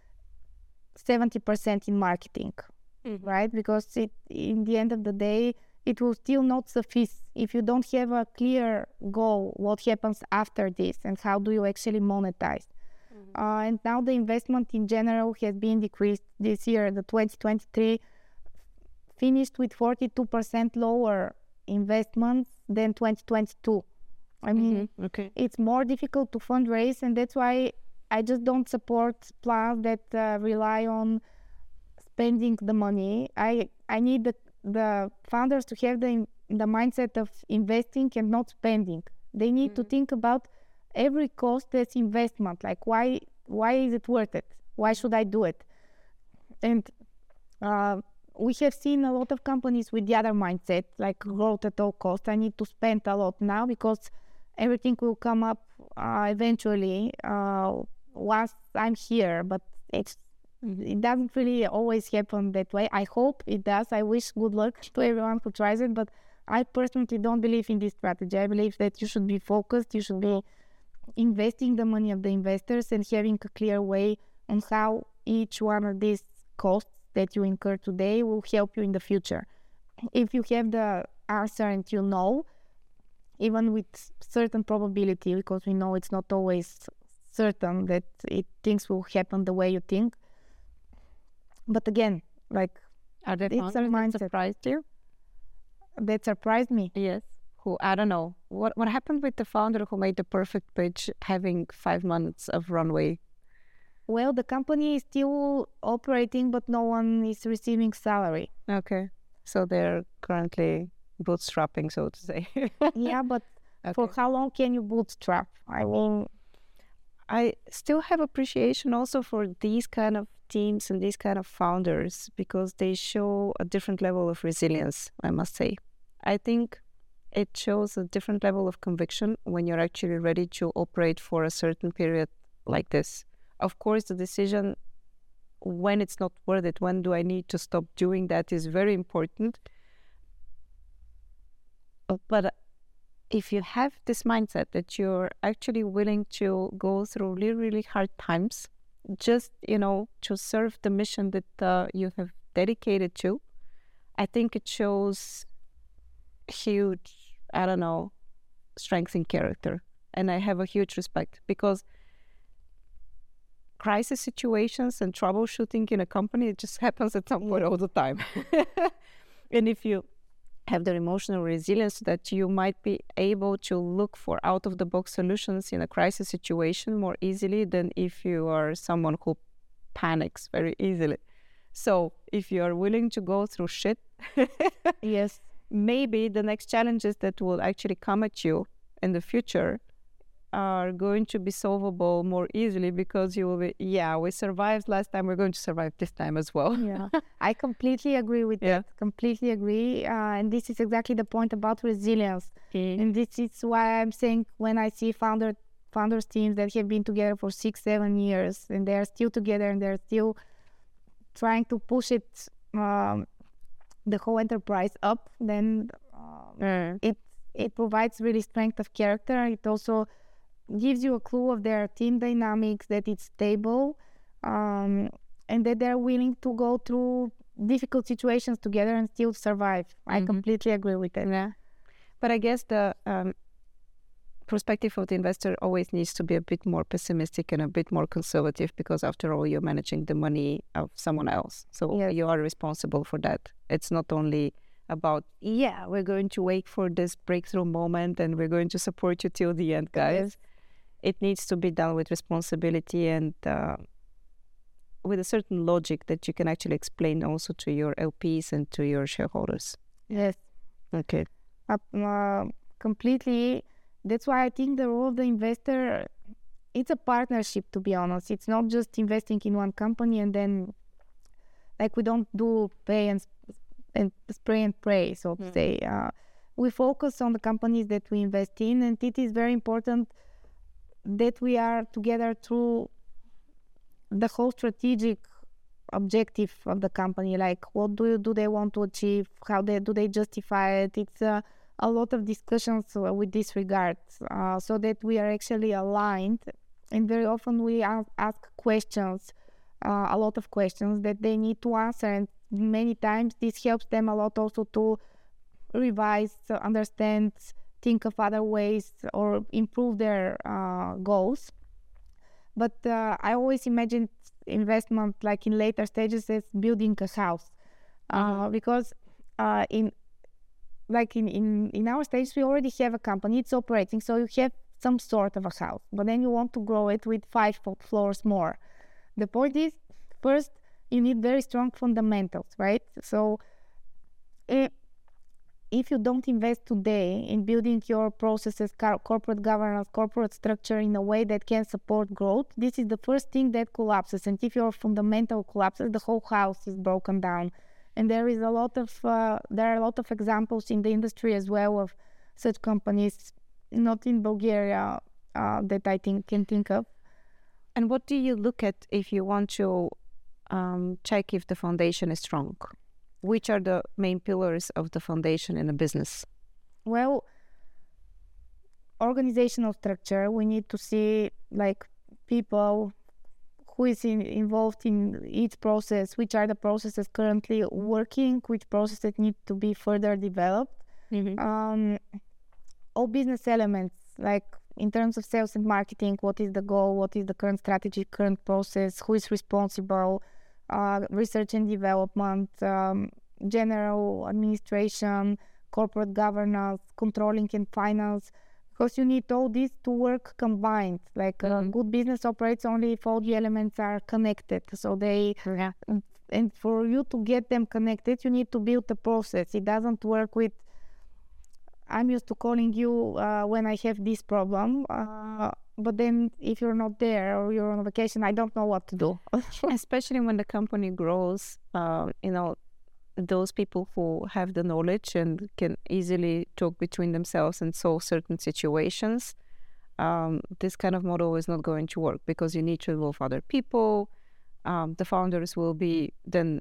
seventy percent in marketing, mm-hmm. right? Because it, in the end of the day, it will still not suffice if you don't have a clear goal, what happens after this and how do you actually monetize. Mm-hmm. Uh, and now the investment in general has been decreased this year. The twenty twenty-three finished with forty-two percent lower investments than twenty twenty-two. I mean, mm-hmm. okay. It's more difficult to fundraise, and that's why I just don't support plans that uh, rely on spending the money. I I need the, the founders to have the the mindset of investing and not spending. They need mm-hmm. to think about every cost as investment. Like why why is it worth it? Why should I do it? And uh, we have seen a lot of companies with the other mindset, like growth at all costs. I need to spend a lot now because everything will come up uh, eventually uh, once I'm here. But it's it doesn't really always happen that way. I hope it does. I wish good luck to everyone who tries it. But I personally don't believe in this strategy. I believe that you should be focused. You should be investing the money of the investors and having a clear way on how each one of these costs that you incur today will help you in the future. If you have the answer and you know, even with certain probability, because we know it's not always certain that it things will happen the way you think. But again, like, are there it's a mindset that surprised you? That surprised me. Yes. Who, I don't know. What what happened with the founder who made the perfect pitch having five months of runway? Well, the company is still operating, but no one is receiving salary. Okay. So they're currently bootstrapping, so to say. Yeah, but okay. For how long can you bootstrap? I mean, I still have appreciation also for these kind of teams and these kind of founders because they show a different level of resilience, I must say. I think it shows a different level of conviction when you're actually ready to operate for a certain period like this. Of course, the decision when it's not worth it, when do I need to stop doing that is very important. But if you have this mindset that you're actually willing to go through really, really hard times, just, you know, to serve the mission that uh, you have dedicated to, I think it shows huge, I don't know, strength in character. And I have a huge respect because crisis situations and troubleshooting in a company, it just happens at some point all the time. And if you have the emotional resilience that you might be able to look for out-of-the-box solutions in a crisis situation more easily than if you are someone who panics very easily. So if you are willing to go through shit, yes, maybe the next challenges that will actually come at you in the future are going to be solvable more easily because you will be, yeah, we survived last time, we're going to survive this time as well. Yeah, I completely agree with Yeah. that. Completely agree. Uh, and this is exactly the point about resilience. Mm. And this is why I'm saying when I see founder founders teams that have been together for six, seven years and they're still together and they're still trying to push it, um, the whole enterprise up, then um, Mm. it it provides really strength of character. It also gives you a clue of their team dynamics, that it's stable, um, and that they're willing to go through difficult situations together and still survive. I Mhm. completely agree with that. Yeah. But I guess the um, perspective of the investor always needs to be a bit more pessimistic and a bit more conservative because after all, you're managing the money of someone else. So Yes. you are responsible for that. It's not only about, yeah, we're going to wait for this breakthrough moment and we're going to support you till the end, guys. Yes. It needs to be done with responsibility and uh, with a certain logic that you can actually explain also to your L Ps and to your shareholders. Yes. Okay. Uh, uh, completely. That's why I think the role of the investor, it's a partnership, to be honest. It's not just investing in one company and then, like, we don't do pay and, sp- and spray and pray, so to Mm. say. Uh, we focus on the companies that we invest in, and it is very important that we are together through the whole strategic objective of the company. Like, what do you, do they want to achieve? How they do they justify it? It's uh, a lot of discussions uh, with this regard, uh, so that we are actually aligned. And very often we ask, ask questions, uh, a lot of questions that they need to answer. And many times this helps them a lot also to revise, uh, understand, think of other ways or improve their uh, goals. But uh, I always imagine investment like in later stages as building a house, uh, because uh, in like in, in, in our stage we already have a company, it's operating, so you have some sort of a house, but then you want to grow it with five fo- floors more. The point is, first you need very strong fundamentals, right? So if, if you don't invest today in building your processes, car- corporate governance, corporate structure in a way that can support growth, this is the first thing that collapses. And if your fundamental collapses, the whole house is broken down. And there is a lot of uh, there are a lot of examples in the industry as well of such companies, not in Bulgaria, uh, that I think can think of. And what do you look at if you want to um, check if the foundation is strong? Which are the main pillars of the foundation in a business? Well, organizational structure. We need to see like people who is in, involved in each process, which are the processes currently working, which processes need to be further developed. Um, all business elements, like in terms of sales and marketing, what is the goal, what is the current strategy, current process, who is responsible, uh, research and development, um, general administration, corporate governance, controlling and finance, because you need all these to work combined. Like a Mhm. good business operates only if all the elements are connected. So they, Yeah. and for you to get them connected, you need to build a process. It doesn't work with, I'm used to calling you uh, when I have this problem, uh, but then if you're not there or you're on vacation, I don't know what to do. Especially when the company grows, uh, you know, those people who have the knowledge and can easily talk between themselves and solve certain situations, um, this kind of model is not going to work because you need to involve other people. Um, the founders will be then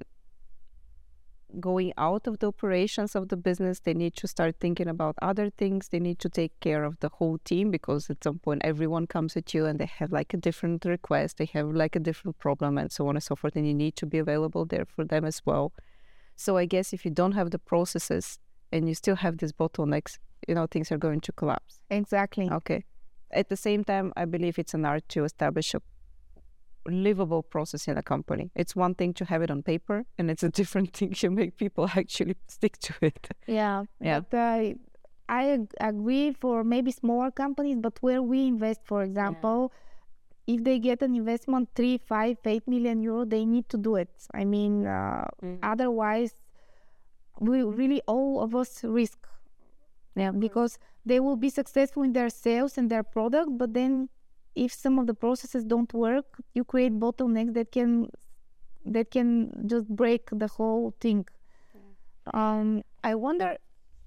going out of the operations of the business. They need to start thinking about other things. They need to take care of the whole team because at some point everyone comes at you and they have like a different request, they have like a different problem and so on and so forth, and you need to be available there for them as well. So I guess if you don't have the processes and you still have these bottlenecks, you know, things are going to collapse. Exactly. Okay. At the same time, I believe it's an art to establish a livable process in a company. It's one thing to have it on paper, and it's a different thing to make people actually stick to it. Yeah. Yeah. But uh, I ag- agree for maybe smaller companies, but where we invest, for example, if they get an investment three, five, eight million euro, they need to do it. I mean, uh, Mm. otherwise, we really all of us risk Yeah. Because they will be successful in their sales and their product, but then if some of the processes don't work, you create bottlenecks that can that can just break the whole thing. Um, I wonder,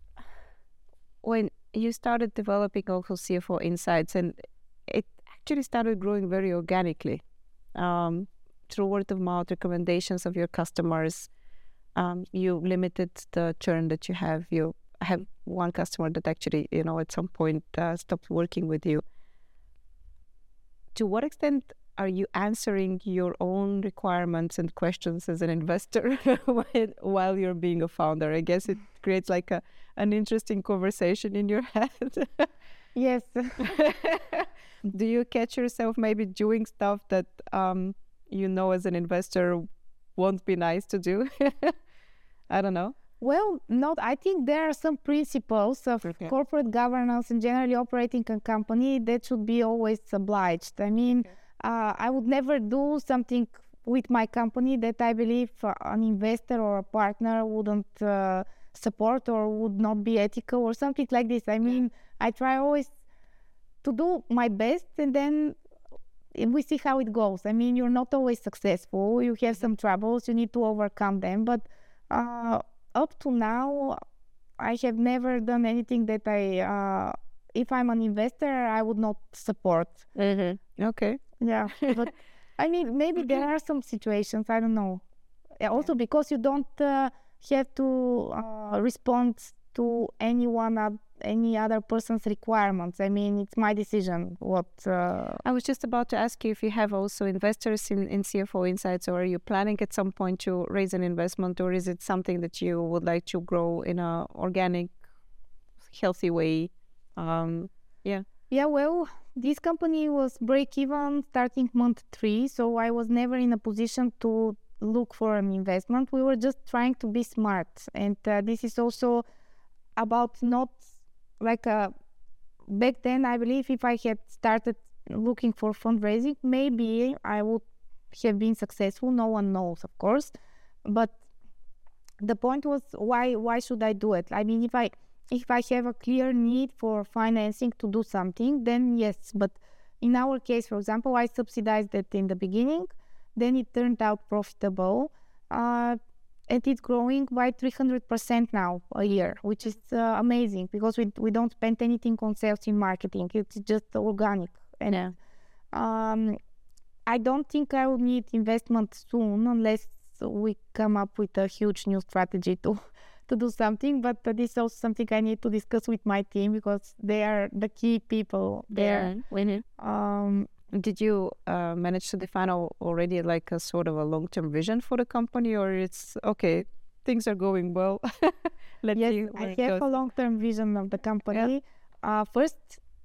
when you started developing also C F O Insights, and it actually started growing very organically, um, through word of mouth recommendations of your customers. Um, you limited the churn that you have. You have one customer that actually, you know, at some point uh, stopped working with you. To what extent are you answering your own requirements and questions as an investor while, while you're being a founder? I guess it creates like a an interesting conversation in your head. Yes. Do you catch yourself maybe doing stuff that um, you know as an investor won't be nice to do? I don't know. Well, not. I think there are some principles of Okay. corporate governance and generally operating a company that should be always obliged. I mean, Okay. uh, I would never do something with my company that I believe uh, an investor or a partner wouldn't uh, support or would not be ethical or something like this. I mean, I try always to do my best, and then we see how it goes. I mean, you're not always successful. You have some troubles. You need to overcome them. But uh, up to now, I have never done anything that I, uh, if I'm an investor, I would not support. Mm-hmm. Okay. Yeah. But I mean, maybe there are some situations, I don't know. Yeah, also because you don't uh, have to uh, respond to anyone, uh, any other person's requirements. I mean, it's my decision what... Uh, I was just about to ask you if you have also investors in, in C F O Insights, or are you planning at some point to raise an investment, or is it something that you would like to grow in a organic, healthy way? Um, yeah. Yeah, well, this company was break-even starting month three, so I was never in a position to look for an investment. We were just trying to be smart, and uh, this is also about not like a... Back then, I believe if I had started looking for fundraising, maybe I would have been successful. No one knows, of course, but the point was, why why should I do it? I mean, if I if I have a clear need for financing to do something, then yes. But in our case, for example, I subsidized it in the beginning, then it turned out profitable, uh, and it's growing by three hundred percent now a year, which is uh, amazing, because we we don't spend anything on sales and marketing. It's just organic. And Yeah. um, I don't think I will need investment soon unless we come up with a huge new strategy to to do something. But uh, this is also something I need to discuss with my team, because they are the key people there. Winning. Um, Did you uh, manage to define al- already like a sort of a long-term vision for the company, or it's okay, things are going well? Let's yes, see I where it have goes. a long-term vision of the company. Uh, first,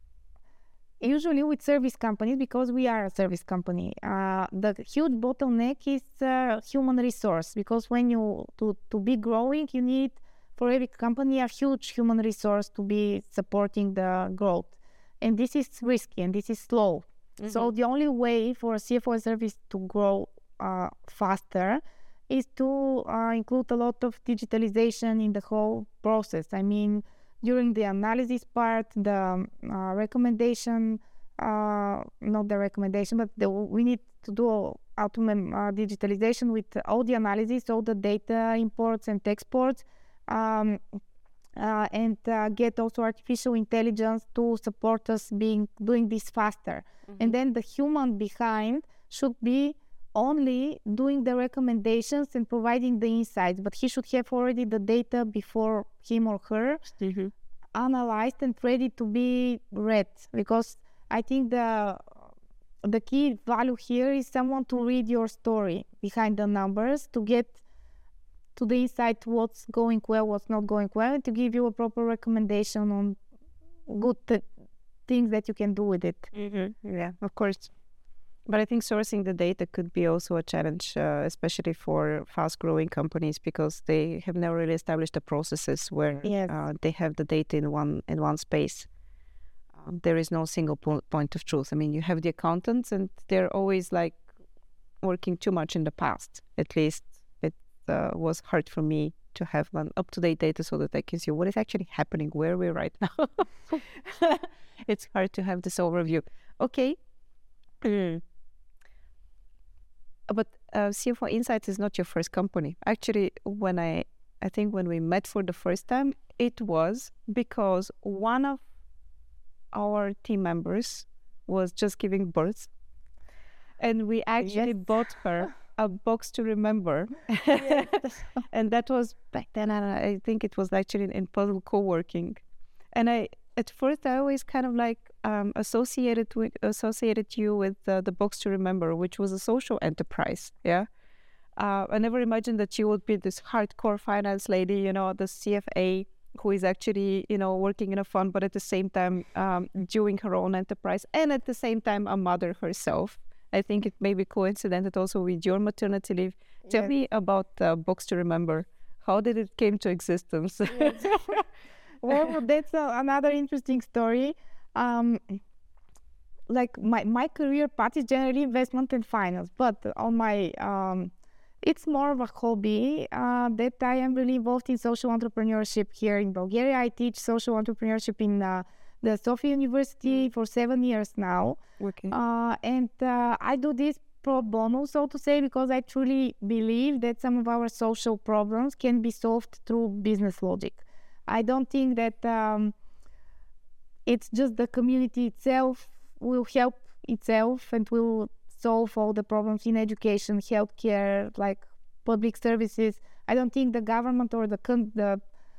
usually with service companies, because we are a service company, uh, the huge bottleneck is uh, human resource, because when you to, to be growing, you need for every company a huge human resource to be supporting the growth, and this is risky and this is slow. So the only way for a C F O service to grow uh, faster is to uh, include a lot of digitalization in the whole process. I mean, during the analysis part, the uh, recommendation, uh, not the recommendation, but the, we need to do automate uh, digitalization with all the analysis, all the data imports and exports, um, uh, and uh, get also artificial intelligence to support us being doing this faster. And then the human behind should be only doing the recommendations and providing the insights, but he should have already the data before him or her Mm-hmm. analyzed and ready to be read. Because I think the the key value here is someone to read your story behind the numbers, to get to the insight what's going well, what's not going well, and to give you a proper recommendation on good th- things that you can do with it. Mm-hmm. Yeah, of course. But I think sourcing the data could be also a challenge, uh, especially for fast-growing companies, because they have never really established the processes where Yes. uh, they have the data in one in one space. Um, there is no single po- point of truth. I mean, you have the accountants, and they're always like working too much in the past. At least it uh, was hard for me to have one up-to-date data so that I can see what is actually happening, where we're right now. It's hard to have this overview. Okay. Mm. But uh, C F O Insights is not your first company. Actually, when I, I think when we met for the first time, it was because one of our team members was just giving birth, and we actually yes. bought her a box to remember. Yes. And that was back then, and I think it was actually in, in Puzzle Co-working. And I, at first, I always kind of like um, associated with associated you with uh, the box to remember, which was a social enterprise. Yeah, uh, I never imagined that you would be this hardcore finance lady, you know, the C F A who is actually, you know, working in a fund, but at the same time um, doing her own enterprise, and at the same time a mother herself. I think it may be coincidental also with your maternity leave. Tell yes. me about uh, Box to Remember. How did it came to existence? Yes. Well, that's uh, another interesting story. Um, like my, my career path is generally investment and finance, but on my, um, it's more of a hobby uh, that I am really involved in social entrepreneurship here in Bulgaria. I teach social entrepreneurship in uh, the Sofia University for seven years now. Okay. Uh, and uh, I do this pro bono, so to say, because I truly believe that some of our social problems can be solved through business logic. I don't think that um, it's just the community itself will help itself and will solve all the problems in education, healthcare, like public services. I don't think the government or the con- the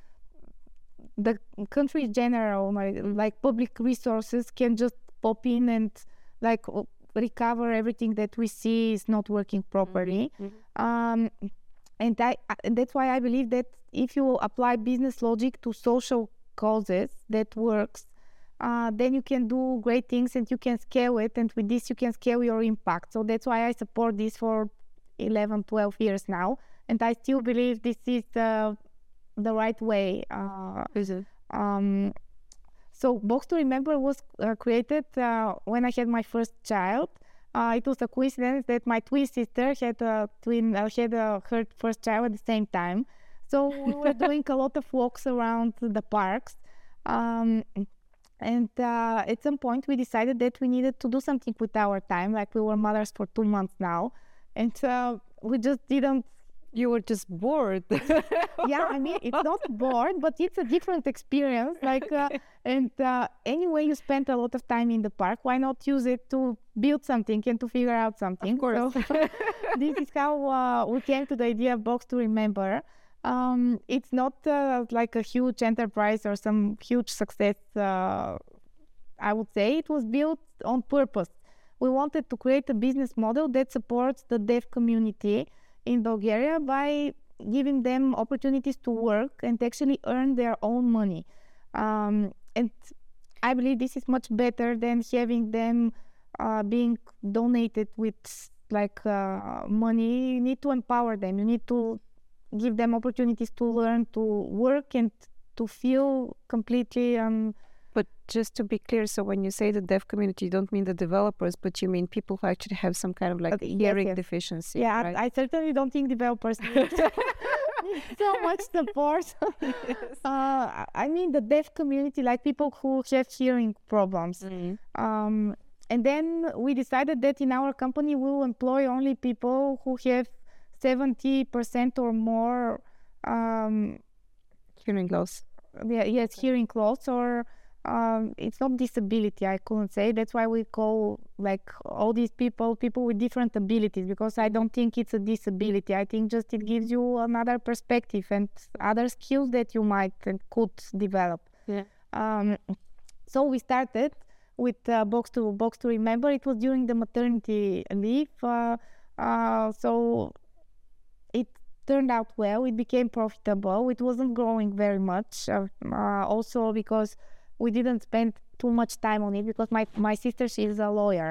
the country in general, like, like public resources, can just pop in and like recover everything that we see is not working properly. Mm-hmm. Um, and I and that's why I believe that if you apply business logic to social causes that works, uh, then you can do great things and you can scale it, and with this you can scale your impact. So that's why I support this for eleven, twelve years now, and I still believe this is the the right way. Uh, is it? Um, so Box to Remember was uh, created uh, when I had my first child. Uh, it was a coincidence that my twin sister had a twin uh, had uh, her first child at the same time. So we were doing a lot of walks around the parks. Um, and uh, at some point we decided that we needed to do something with our time. Like, we were mothers for two months now. And uh, we just didn't. You were just bored. Yeah, I mean, it's not bored, but it's a different experience. Like, uh, and uh, anyway, you spent a lot of time in the park. Why not use it to build something and to figure out something? Of course. So this is how uh, we came to the idea of Box to Remember. Um, it's not uh, like a huge enterprise or some huge success, uh, I would say. It was built on purpose. We wanted to create a business model that supports the deaf community in Bulgaria by giving them opportunities to work and actually earn their own money. Um, and I believe this is much better than having them uh, being donated with like uh, money. You need to empower them. You need to give them opportunities to learn to work and to feel completely um, But just to be clear, so when you say the deaf community, you don't mean the developers, but you mean people who actually have some kind of like uh, hearing yes, yes. deficiency. Yeah, right? I, I certainly don't think developers need so much support. Yes. uh, I mean the deaf community, like people who have hearing problems. Mm-hmm. Um, and then we decided that in our company we will employ only people who have seventy percent or more um, hearing loss. Yeah, yes, hearing loss, or Um, it's not disability, I couldn't say. That's why we call like all these people people with different abilities, because I don't think it's a disability. I think just it gives you another perspective and other skills that you might and could develop. Yeah. Um, so we started with uh, Box to Box to Remember. It was during the maternity leave. Uh, uh, so it turned out well. It became profitable. It wasn't growing very much. Uh, uh, also because we didn't spend too much time on it, because my, my sister, she is a lawyer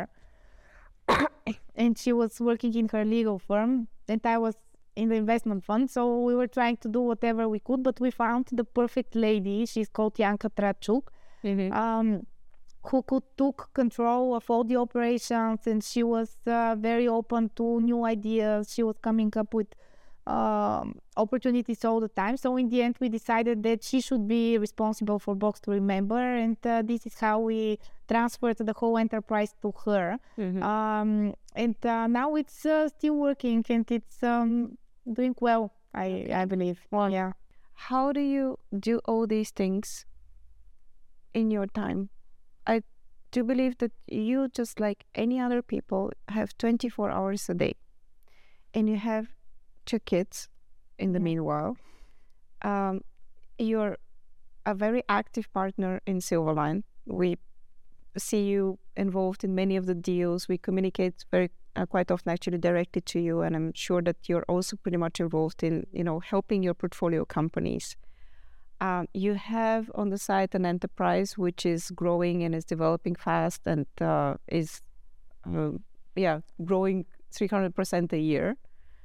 and she was working in her legal firm and I was in the investment fund. So we were trying to do whatever we could, but we found the perfect lady. She's called Yanka Trachuk, mm-hmm. um, who could took control of all the operations, and she was uh, very open to new ideas. She was coming up with um, opportunities all the time. So in the end, we decided that she should be responsible for Box to Remember, and uh, this is how we transferred the whole enterprise to her. Mhm. Um, and uh, now it's uh, still working, and it's um, doing well, I, I believe. Wow. Yeah. How do you do all these things in your time? I do believe that you, just like any other people, have twenty-four hours a day, and you have two kids in the Yeah. meanwhile. Um, you're a very active partner in Silverline. We see you involved in many of the deals. We communicate very uh, quite often actually directly to you, and I'm sure that you're also pretty much involved in, you know, helping your portfolio companies. Um, you have on the side an enterprise which is growing and is developing fast and uh, is, uh, yeah, growing three hundred percent a year.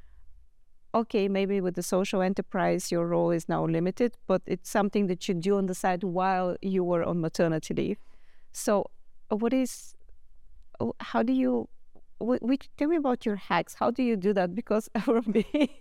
Okay, maybe with the social enterprise, your role is now limited, but it's something that you do on the side while you were on maternity leave. So, uh, what is, uh, how do you, wh- which, tell me about your hacks. How do you do that? Because for me,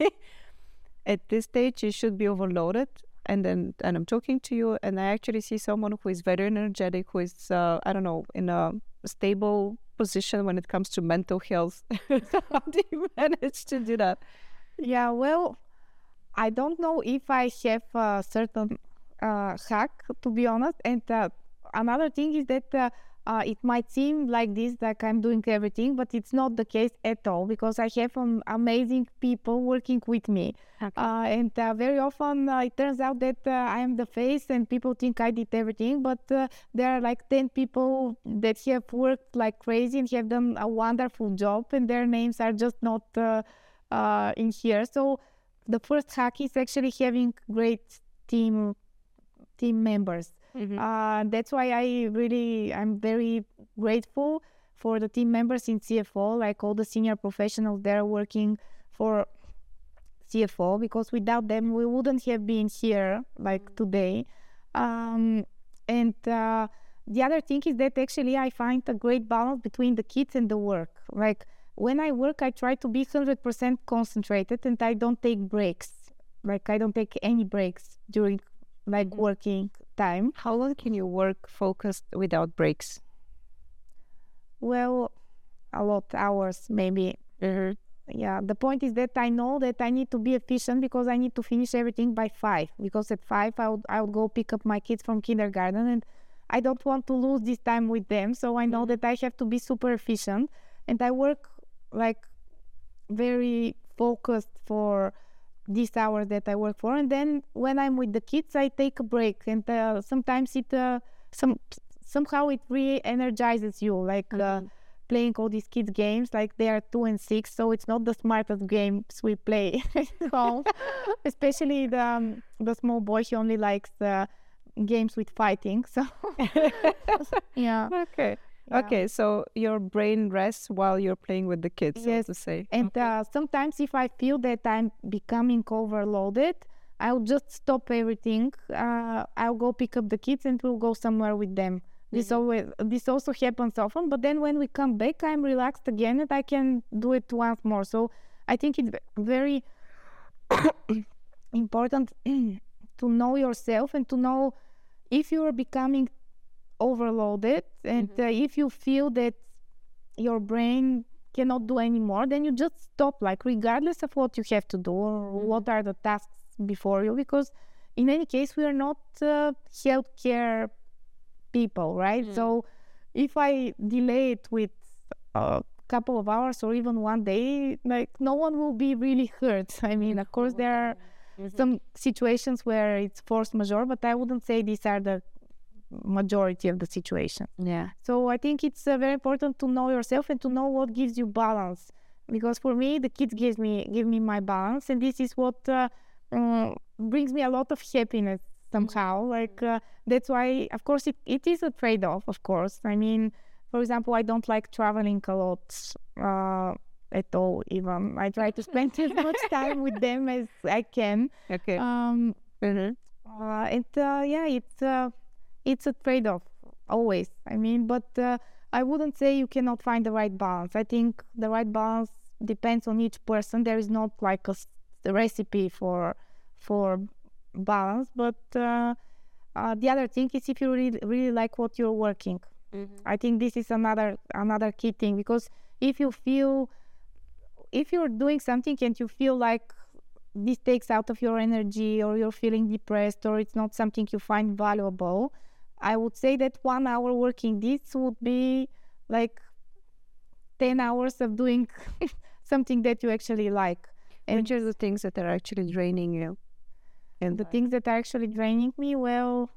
at this stage, you should be overloaded. And then, and I'm talking to you, and I actually see someone who is very energetic, who is, uh, I don't know, in a stable position when it comes to mental health. How do you manage to do that? Yeah, well, I don't know if I have a certain uh, hack, to be honest. And uh, another thing is that uh, uh, it might seem like this, like I'm doing everything, but it's not the case at all, because I have um, amazing people working with me. Okay. Uh, and uh, very often uh, it turns out that uh, I am the face and people think I did everything, but uh, there are like ten people that have worked like crazy and have done a wonderful job, and their names are just not uh, uh, in here. So the first hack is actually having great team team members. Mhm. Uh, that's why I really, I'm very grateful for the team members in C F O, like all the senior professionals there working for C F O, because without them, we wouldn't have been here like today. Um, and uh, the other thing is that actually I find a great balance between the kids and the work. Like when I work, I try to be one hundred percent concentrated, and I don't take breaks. Like I don't take any breaks during like Mhm. working time. How long can you work focused without breaks? Well, a lot hours maybe. Yeah, the point is that I know that I need to be efficient, because I need to finish everything by five. Because at five, I would I would go pick up my kids from kindergarten, and I don't want to lose this time with them. So I know Mhm. that I have to be super efficient, and I work like very focused for these hours that I work for. And then when I'm with the kids, I take a break, and uh, sometimes it uh, some somehow it re-energizes you, like. Uh, Mhm. playing all these kids games, like they are two and six, so it's not the smartest games we play at home. Especially the um, the small boy, he only likes uh, games with fighting. So yeah. Okay. Yeah. Okay, so your brain rests while you're playing with the kids, so Yes, to say. and Okay. uh, sometimes if I feel that I'm becoming overloaded, I'll just stop everything. Uh, I'll go pick up the kids and we'll go somewhere with them. This Mhm. always this also happens often, but then when we come back, I'm relaxed again and I can do it once more. So I think it's ve- very important to know yourself and to know if you are becoming overloaded, and Mhm. uh, if you feel that your brain cannot do anymore, then you just stop, like regardless of what you have to do or Mhm. what are the tasks before you, because in any case we are not uh, healthcare people, right? Mm. So if I delay it with a couple of hours or even one day, like no one will be really hurt. I mean, of course there are Mhm. some situations where it's force majeure, but I wouldn't say these are the majority of the situations. Yeah. So I think it's uh, very important to know yourself and to know what gives you balance. Because for me, the kids give me give me my balance, and this is what uh, um, brings me a lot of happiness somehow. Like uh, that's why, of course, it, it is a trade-off. Of course, I mean, for example, I don't like traveling a lot uh, at all. Even I try to spend as much time with them as I can. Okay. Um, Mhm. uh, and uh, yeah, it's uh, it's a trade-off always. I mean, but uh, I wouldn't say you cannot find the right balance. I think the right balance depends on each person. There is not like a s- the recipe for for balance. But uh, uh, the other thing is if you really really like what you're working. Mm-hmm. I think this is another another key thing, because if you feel if you're doing something and you feel like this takes out of your energy, or you're feeling depressed, or it's not something you find valuable, I would say that one hour working this would be like ten hours of doing something that you actually like. And which are the things that are actually draining you? And the life? Things that are actually draining me, well,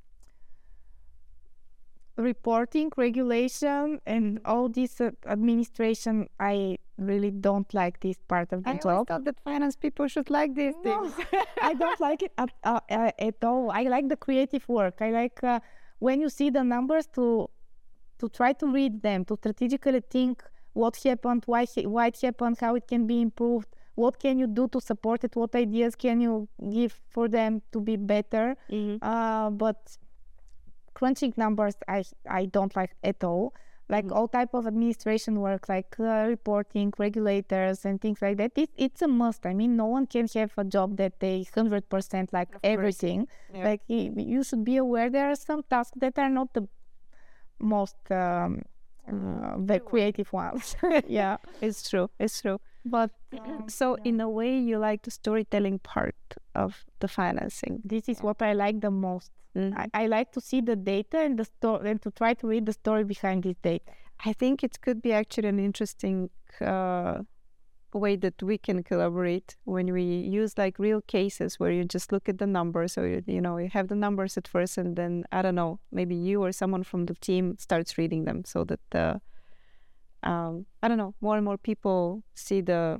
reporting, regulation, and all this uh, administration. I really don't like this part of the I job. I always thought that finance people should like these no, things. I don't like it at, uh, uh, at all. I like the creative work. I like uh, when you see the numbers to to try to read them, to strategically think what happened, why why it happened, how it can be improved, what can you do to support it, what ideas can you give for them to be better. Mm-hmm. Uh, but crunching numbers, I I don't like at all. Like mm-hmm. all type of administration work, like uh, reporting, regulators, and things like that. It, it's a must. I mean, no one can have a job that they hundred percent like everything. Yeah. Like you should be aware there are some tasks that are not the most um, uh, the creative ones. Yeah, it's true. It's true. But um, so yeah. in a way, you like the storytelling part of the financing. This is what I like the most. Mm-hmm. I, I like to see the data and the story, and to try to read the story behind this data. I think it could be actually an interesting uh, way that we can collaborate when we use like real cases where you just look at the numbers, or you, you know you have the numbers at first, and then I don't know, maybe you or someone from the team starts reading them, so that the um, I don't know, more and more people see the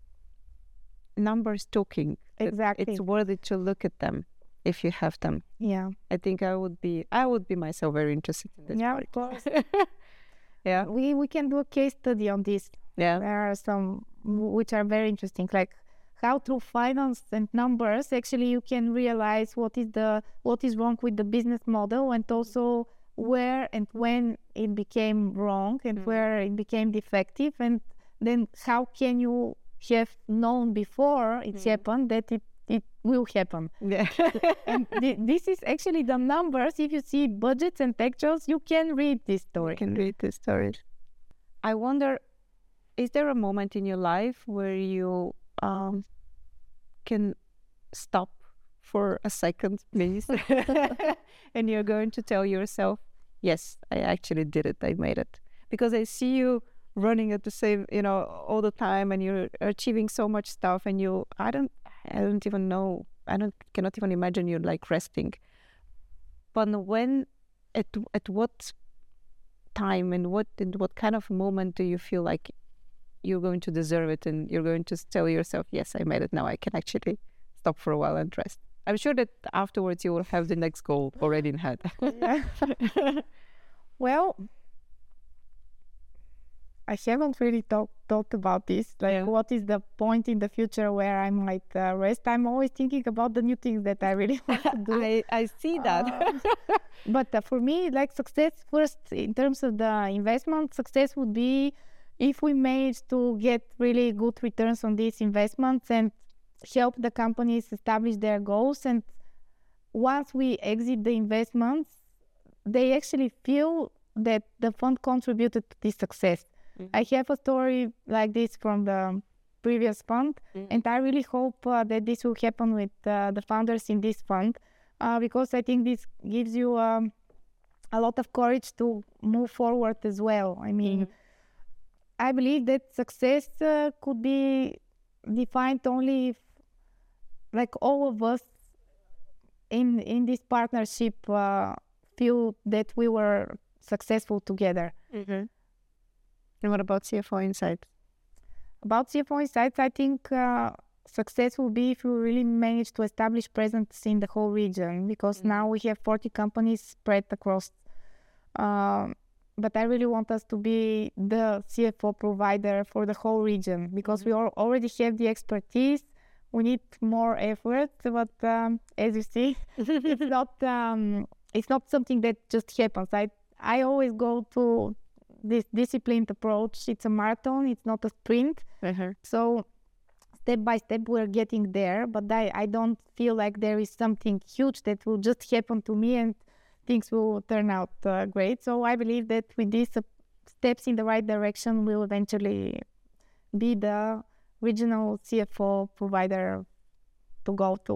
numbers talking. Exactly, it's worthy to look at them. If you have them, yeah, I think I would be. I would be myself very interested in this. Yeah, part. of course. Yeah, we we can do a case study on this. Yeah, there are some which are very interesting, like how through finance and numbers actually you can realize what is the what is wrong with the business model, and also where and when it became wrong, and mm-hmm. where it became defective, and then how can you have known before it's mm-hmm. happened that it. It will happen. Yeah. And th- this is actually the numbers. If you see budgets and actuals, you can read this story. You can read this story. I wonder, is there a moment in your life where you um, can stop for a second, please? And you're going to tell yourself, yes, I actually did it. I made it. Because I see you running at the same, you know, all the time, and you're achieving so much stuff, and you, I don't, I don't even know. I don't cannot even imagine you like resting. But when, at at what time and what in what kind of moment do you feel like you're going to deserve it, and you're going to tell yourself, yes, I made it. Now I can actually stop for a while and rest. I'm sure that afterwards you will have the next goal already in head. Yeah. Well, I haven't really talk, talked about this. Like, yeah. What is the point in the future where I might uh, rest? I'm always thinking about the new things that I really want to do. I, I see that. Uh, but uh, for me, like success first, in terms of the investment, success would be if we manage to get really good returns on these investments and help the companies establish their goals. And once we exit the investments, they actually feel that the fund contributed to this success. Mm-hmm. I have a story like this from the previous fund, mm-hmm. and I really hope uh, that this will happen with uh, the founders in this fund, uh, because I think this gives you um, a lot of courage to move forward as well. I mean, mm-hmm. I believe that success uh, could be defined only if, like, all of us in in this partnership uh, feel that we were successful together. Mm-hmm. And what about C F O Insights? About C F O Insights, I think uh, success will be if we really manage to establish presence in the whole region, because mm-hmm. now we have forty companies spread across. Um, but I really want us to be the C F O provider for the whole region, because mm-hmm. we all already have the expertise. We need more effort, but um, as you see, it's not um, it's not something that just happens. I I always go to this disciplined approach. It's a marathon. It's not a sprint. Uh-huh. So step by step we're getting there, but I, I don't feel like there is something huge that will just happen to me and things will turn out uh, great. So I believe that with these uh, steps in the right direction, we'll eventually be the regional C F O provider to go to.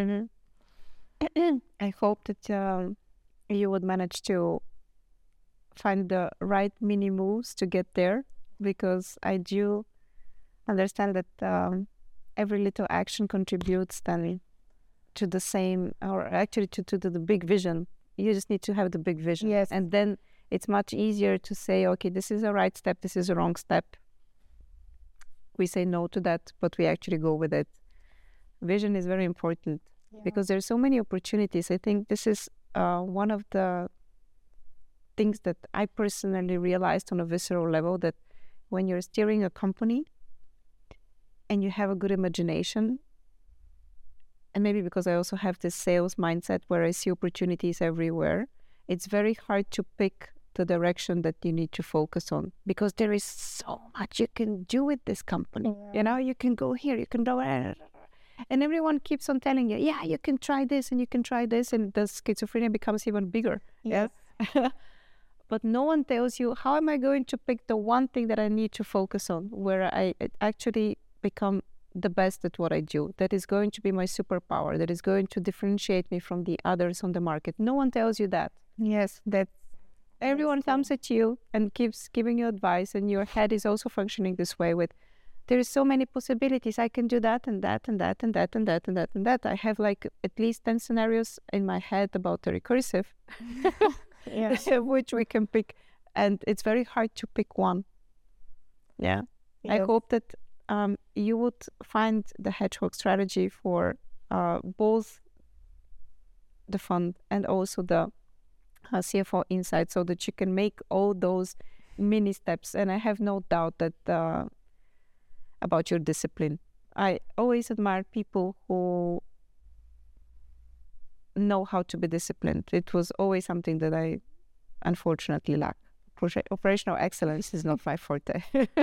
Mm-hmm. I hope that um, you would manage to find the right mini moves to get there, because I do understand that um, every little action contributes then to the same, or actually to, to, to the big vision. You just need to have the big vision. Yes. And then it's much easier to say, okay, this is a right step, this is a wrong step. We say no to that, but we actually go with it. Vision is very important yeah. because there's so many opportunities. I think this is uh, one of the things that I personally realized on a visceral level, that when you're steering a company and you have a good imagination, and maybe because I also have this sales mindset where I see opportunities everywhere, it's very hard to pick the direction that you need to focus on, because there is so much you can do with this company. Yeah. You know, you can go here, you can go there. And everyone keeps on telling you, yeah, you can try this and you can try this, and the schizophrenia becomes even bigger. Yes. Yeah? But no one tells you, how am I going to pick the one thing that I need to focus on, where I actually become the best at what I do, that is going to be my superpower, that is going to differentiate me from the others on the market. No one tells you that. Yes, that everyone that's comes at you and keeps giving you advice, and your head is also functioning this way with, there is so many possibilities. I can do that and that and that and that and that and that and that. I have like at least ten scenarios in my head about the recursive, yeah. which we can pick, and it's very hard to pick one. Yeah, yes. I hope that um, you would find the hedgehog strategy for uh, both the fund and also the uh, C F O insight, so that you can make all those mini steps. And I have no doubt that uh, about your discipline. I always admire people who know how to be disciplined. It was always something that I unfortunately lack. Proje- operational excellence is not my forte.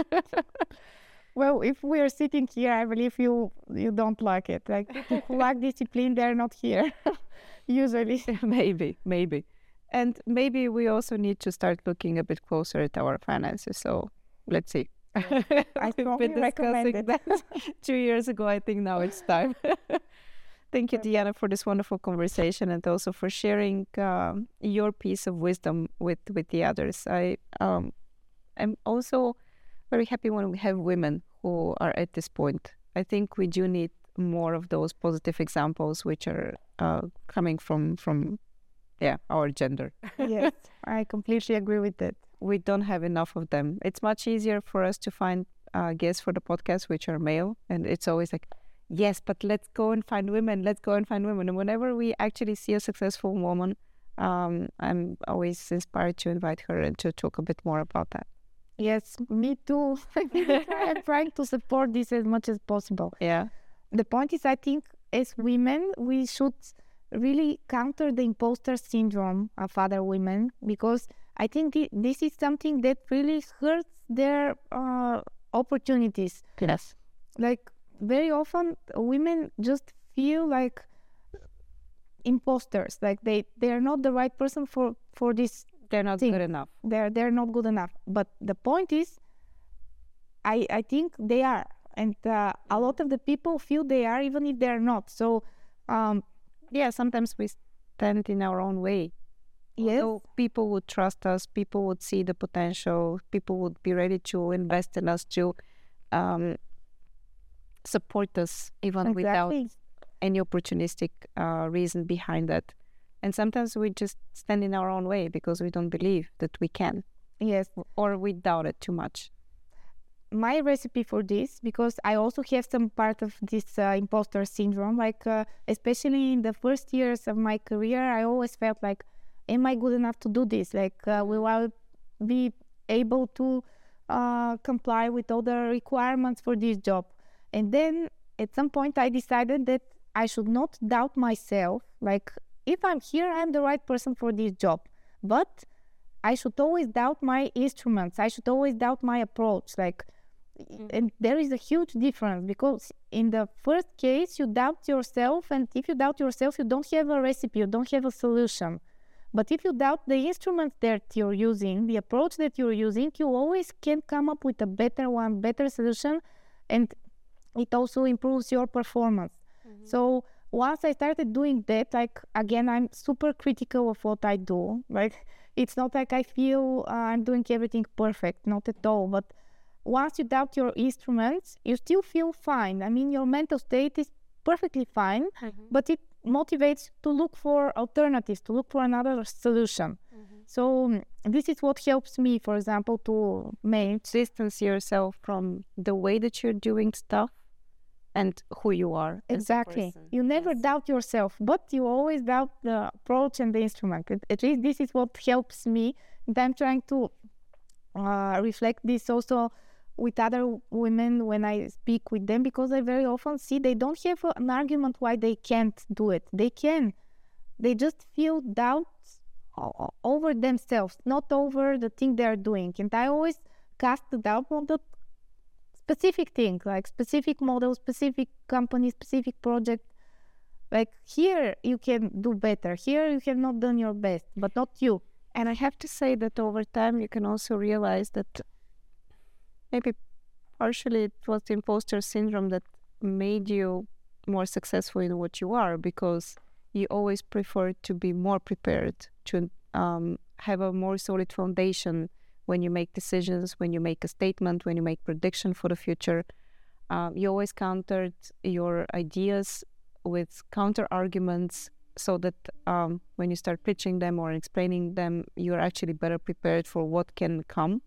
Well, if we are sitting here, I believe you you don't lack it. Like people who lack discipline, they're not here, usually. Maybe, maybe. And maybe we also need to start looking a bit closer at our finances. So let's see. Yes. I strongly recommend it. That two years ago. I think now it's time. Thank you, Diana, for this wonderful conversation, and also for sharing um, your piece of wisdom with, with the others. I um, I'm also very happy when we have women who are at this point. I think we do need more of those positive examples, which are uh, coming from from yeah our gender. Yes, I completely agree with that. We don't have enough of them. It's much easier for us to find uh, guests for the podcast which are male, and it's always like, yes, but let's go and find women. Let's go and find women. And whenever we actually see a successful woman, um, I'm always inspired to invite her and to talk a bit more about that. Yes, me too. I'm trying to support this as much as possible. Yeah. The point is, I think as women, we should really counter the imposter syndrome of other women, because I think th- this is something that really hurts their uh, opportunities. Yes. Like very often women just feel like imposters, like they, they are not the right person for, for this They're not thing. good enough. They're they're not good enough. But the point is, I I think they are, and uh, a lot of the people feel they are, even if they're not. So, um, yeah, sometimes we stand in our own way. Yes, so people would trust us. People would see the potential. People would be ready to invest in us, to um, support us, even exactly. without any opportunistic uh, reason behind that. And sometimes we just stand in our own way because we don't believe that we can. Yes. Or we doubt it too much. My recipe for this, because I also have some part of this uh, imposter syndrome, like uh, especially in the first years of my career, I always felt like, am I good enough to do this? Like, uh, will I be able to uh, comply with all the requirements for this job? And then at some point I decided that I should not doubt myself. Like, if I'm here, I'm the right person for this job. But I should always doubt my instruments. I should always doubt my approach. Like, mm-hmm. and there is a huge difference, because in the first case you doubt yourself, and if you doubt yourself you don't have a recipe, you don't have a solution. But if you doubt the instruments that you're using, the approach that you're using, you always can come up with a better one, better solution, and it also improves your performance. Mm-hmm. So once I started doing that, like, again, I'm super critical of what I do. Like, it's not like I feel uh, I'm doing everything perfect, not at all. But once you doubt your instruments, you still feel fine. I mean, your mental state is perfectly fine, mm-hmm. but it motivates to look for alternatives, to look for another solution. Mm-hmm. So um, this is what helps me, for example, to make distance yourself from the way that you're doing stuff and who you are. Exactly. You never yes. doubt yourself, but you always doubt the approach and the instrument. At, at least this is what helps me. And I'm trying to uh, reflect this also with other women when I speak with them, because I very often see they don't have an argument why they can't do it. They can. They just feel doubt over themselves, not over the thing they're doing. And I always cast the doubt on the specific thing, like specific model, specific company, specific project. Like, here you can do better. Here you have not done your best, but not you. And I have to say that over time you can also realize that maybe partially it was the imposter syndrome that made you more successful in what you are, because you always prefer to be more prepared, to um, have a more solid foundation when you make decisions, when you make a statement, when you make prediction for the future. Um, you always countered your ideas with counter arguments, so that um, when you start pitching them or explaining them, you're actually better prepared for what can come.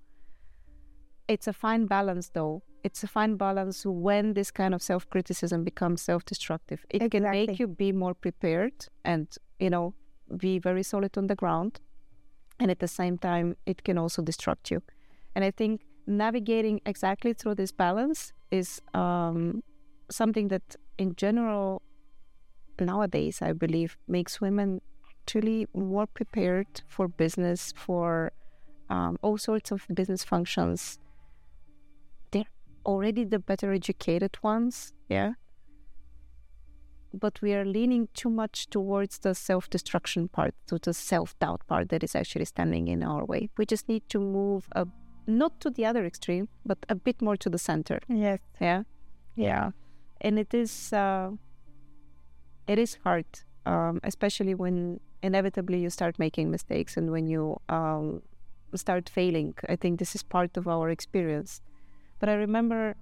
It's a fine balance, though. It's a fine balance when this kind of self-criticism becomes self-destructive. It exactly. can make you be more prepared and, you know, be very solid on the ground. And at the same time, it can also destruct you. And I think navigating exactly through this balance is um, something that, in general, nowadays, I believe, makes women actually more prepared for business, for um, all sorts of business functions. They're already the better educated ones, yeah? But we are leaning too much towards the self-destruction part, to the self-doubt part that is actually standing in our way. We just need to move, a, not to the other extreme, but a bit more to the center. Yes. Yeah? Yeah. And it is... Uh, It is hard, um, especially when inevitably you start making mistakes and when you um, start failing. I think this is part of our experience. But I remember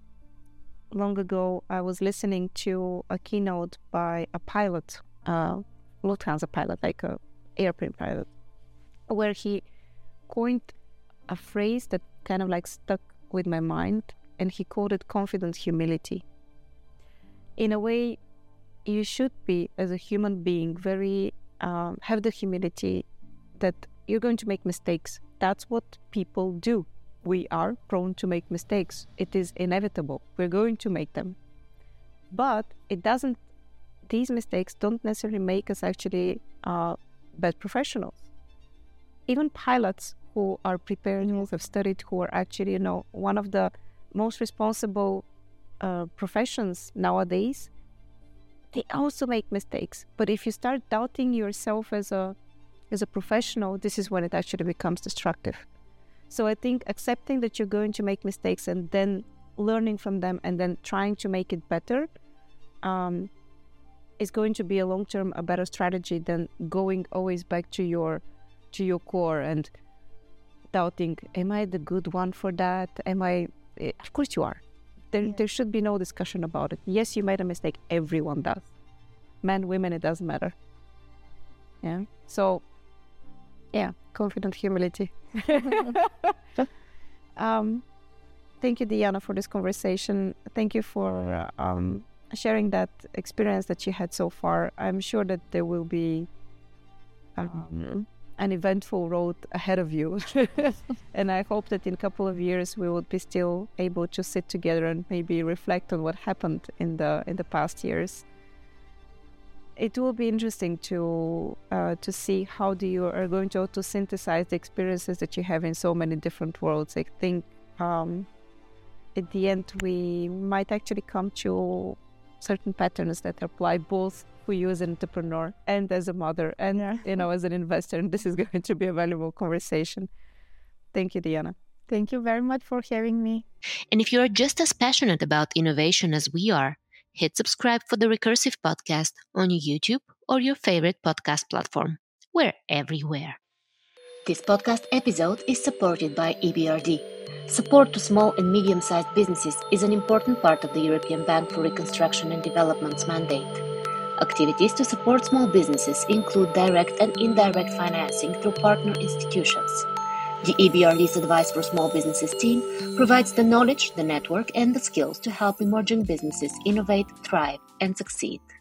long ago, I was listening to a keynote by a pilot, uh, Lufthansa pilot, like a airplane pilot, where he coined a phrase that kind of like stuck with my mind, and he called it confident humility. In a way, you should be, as a human being, very um, have the humility that you're going to make mistakes. That's what people do. We are prone to make mistakes. It is inevitable. We're going to make them. But it doesn't, these mistakes don't necessarily make us actually uh, bad professionals. Even pilots who are prepared, who have studied, who are actually, you know, one of the most responsible uh, professions nowadays, they also make mistakes. But if you start doubting yourself as a as a professional, this is when it actually becomes destructive. So I think accepting that you're going to make mistakes and then learning from them and then trying to make it better um, is going to be a long-term a better strategy than going always back to your to your core and doubting, am I the good one for that? Am I? Of course you are. There, yeah. there should be no discussion about it. Yes, you made a mistake. Everyone does. Men, women, it doesn't matter. Yeah. So, yeah, confident humility. um, thank you, Diana, for this conversation. Thank you for uh, um, sharing that experience that you had so far. I'm sure that there will be um, an eventful road ahead of you. And I hope that in a couple of years we will be still able to sit together and maybe reflect on what happened in the in the past years. It will be interesting to uh, to see how do you are going to, to synthesize the experiences that you have in so many different worlds. I think um, at the end we might actually come to certain patterns that apply both for you as an entrepreneur and as a mother and Yeah. you know as an investor. And this is going to be a valuable conversation. Thank you, Diana. Thank you very much for having me. And if you are just as passionate about innovation as we are, hit subscribe for the Recursive Podcast on YouTube or your favorite podcast platform. We're everywhere. This podcast episode is supported by E B R D. Support to small and medium-sized businesses is an important part of the European Bank for Reconstruction and Development's mandate. Activities to support small businesses include direct and indirect financing through partner institutions. The E B R D's Advice for Small Businesses team provides the knowledge, the network, and the skills to help emerging businesses innovate, thrive, and succeed.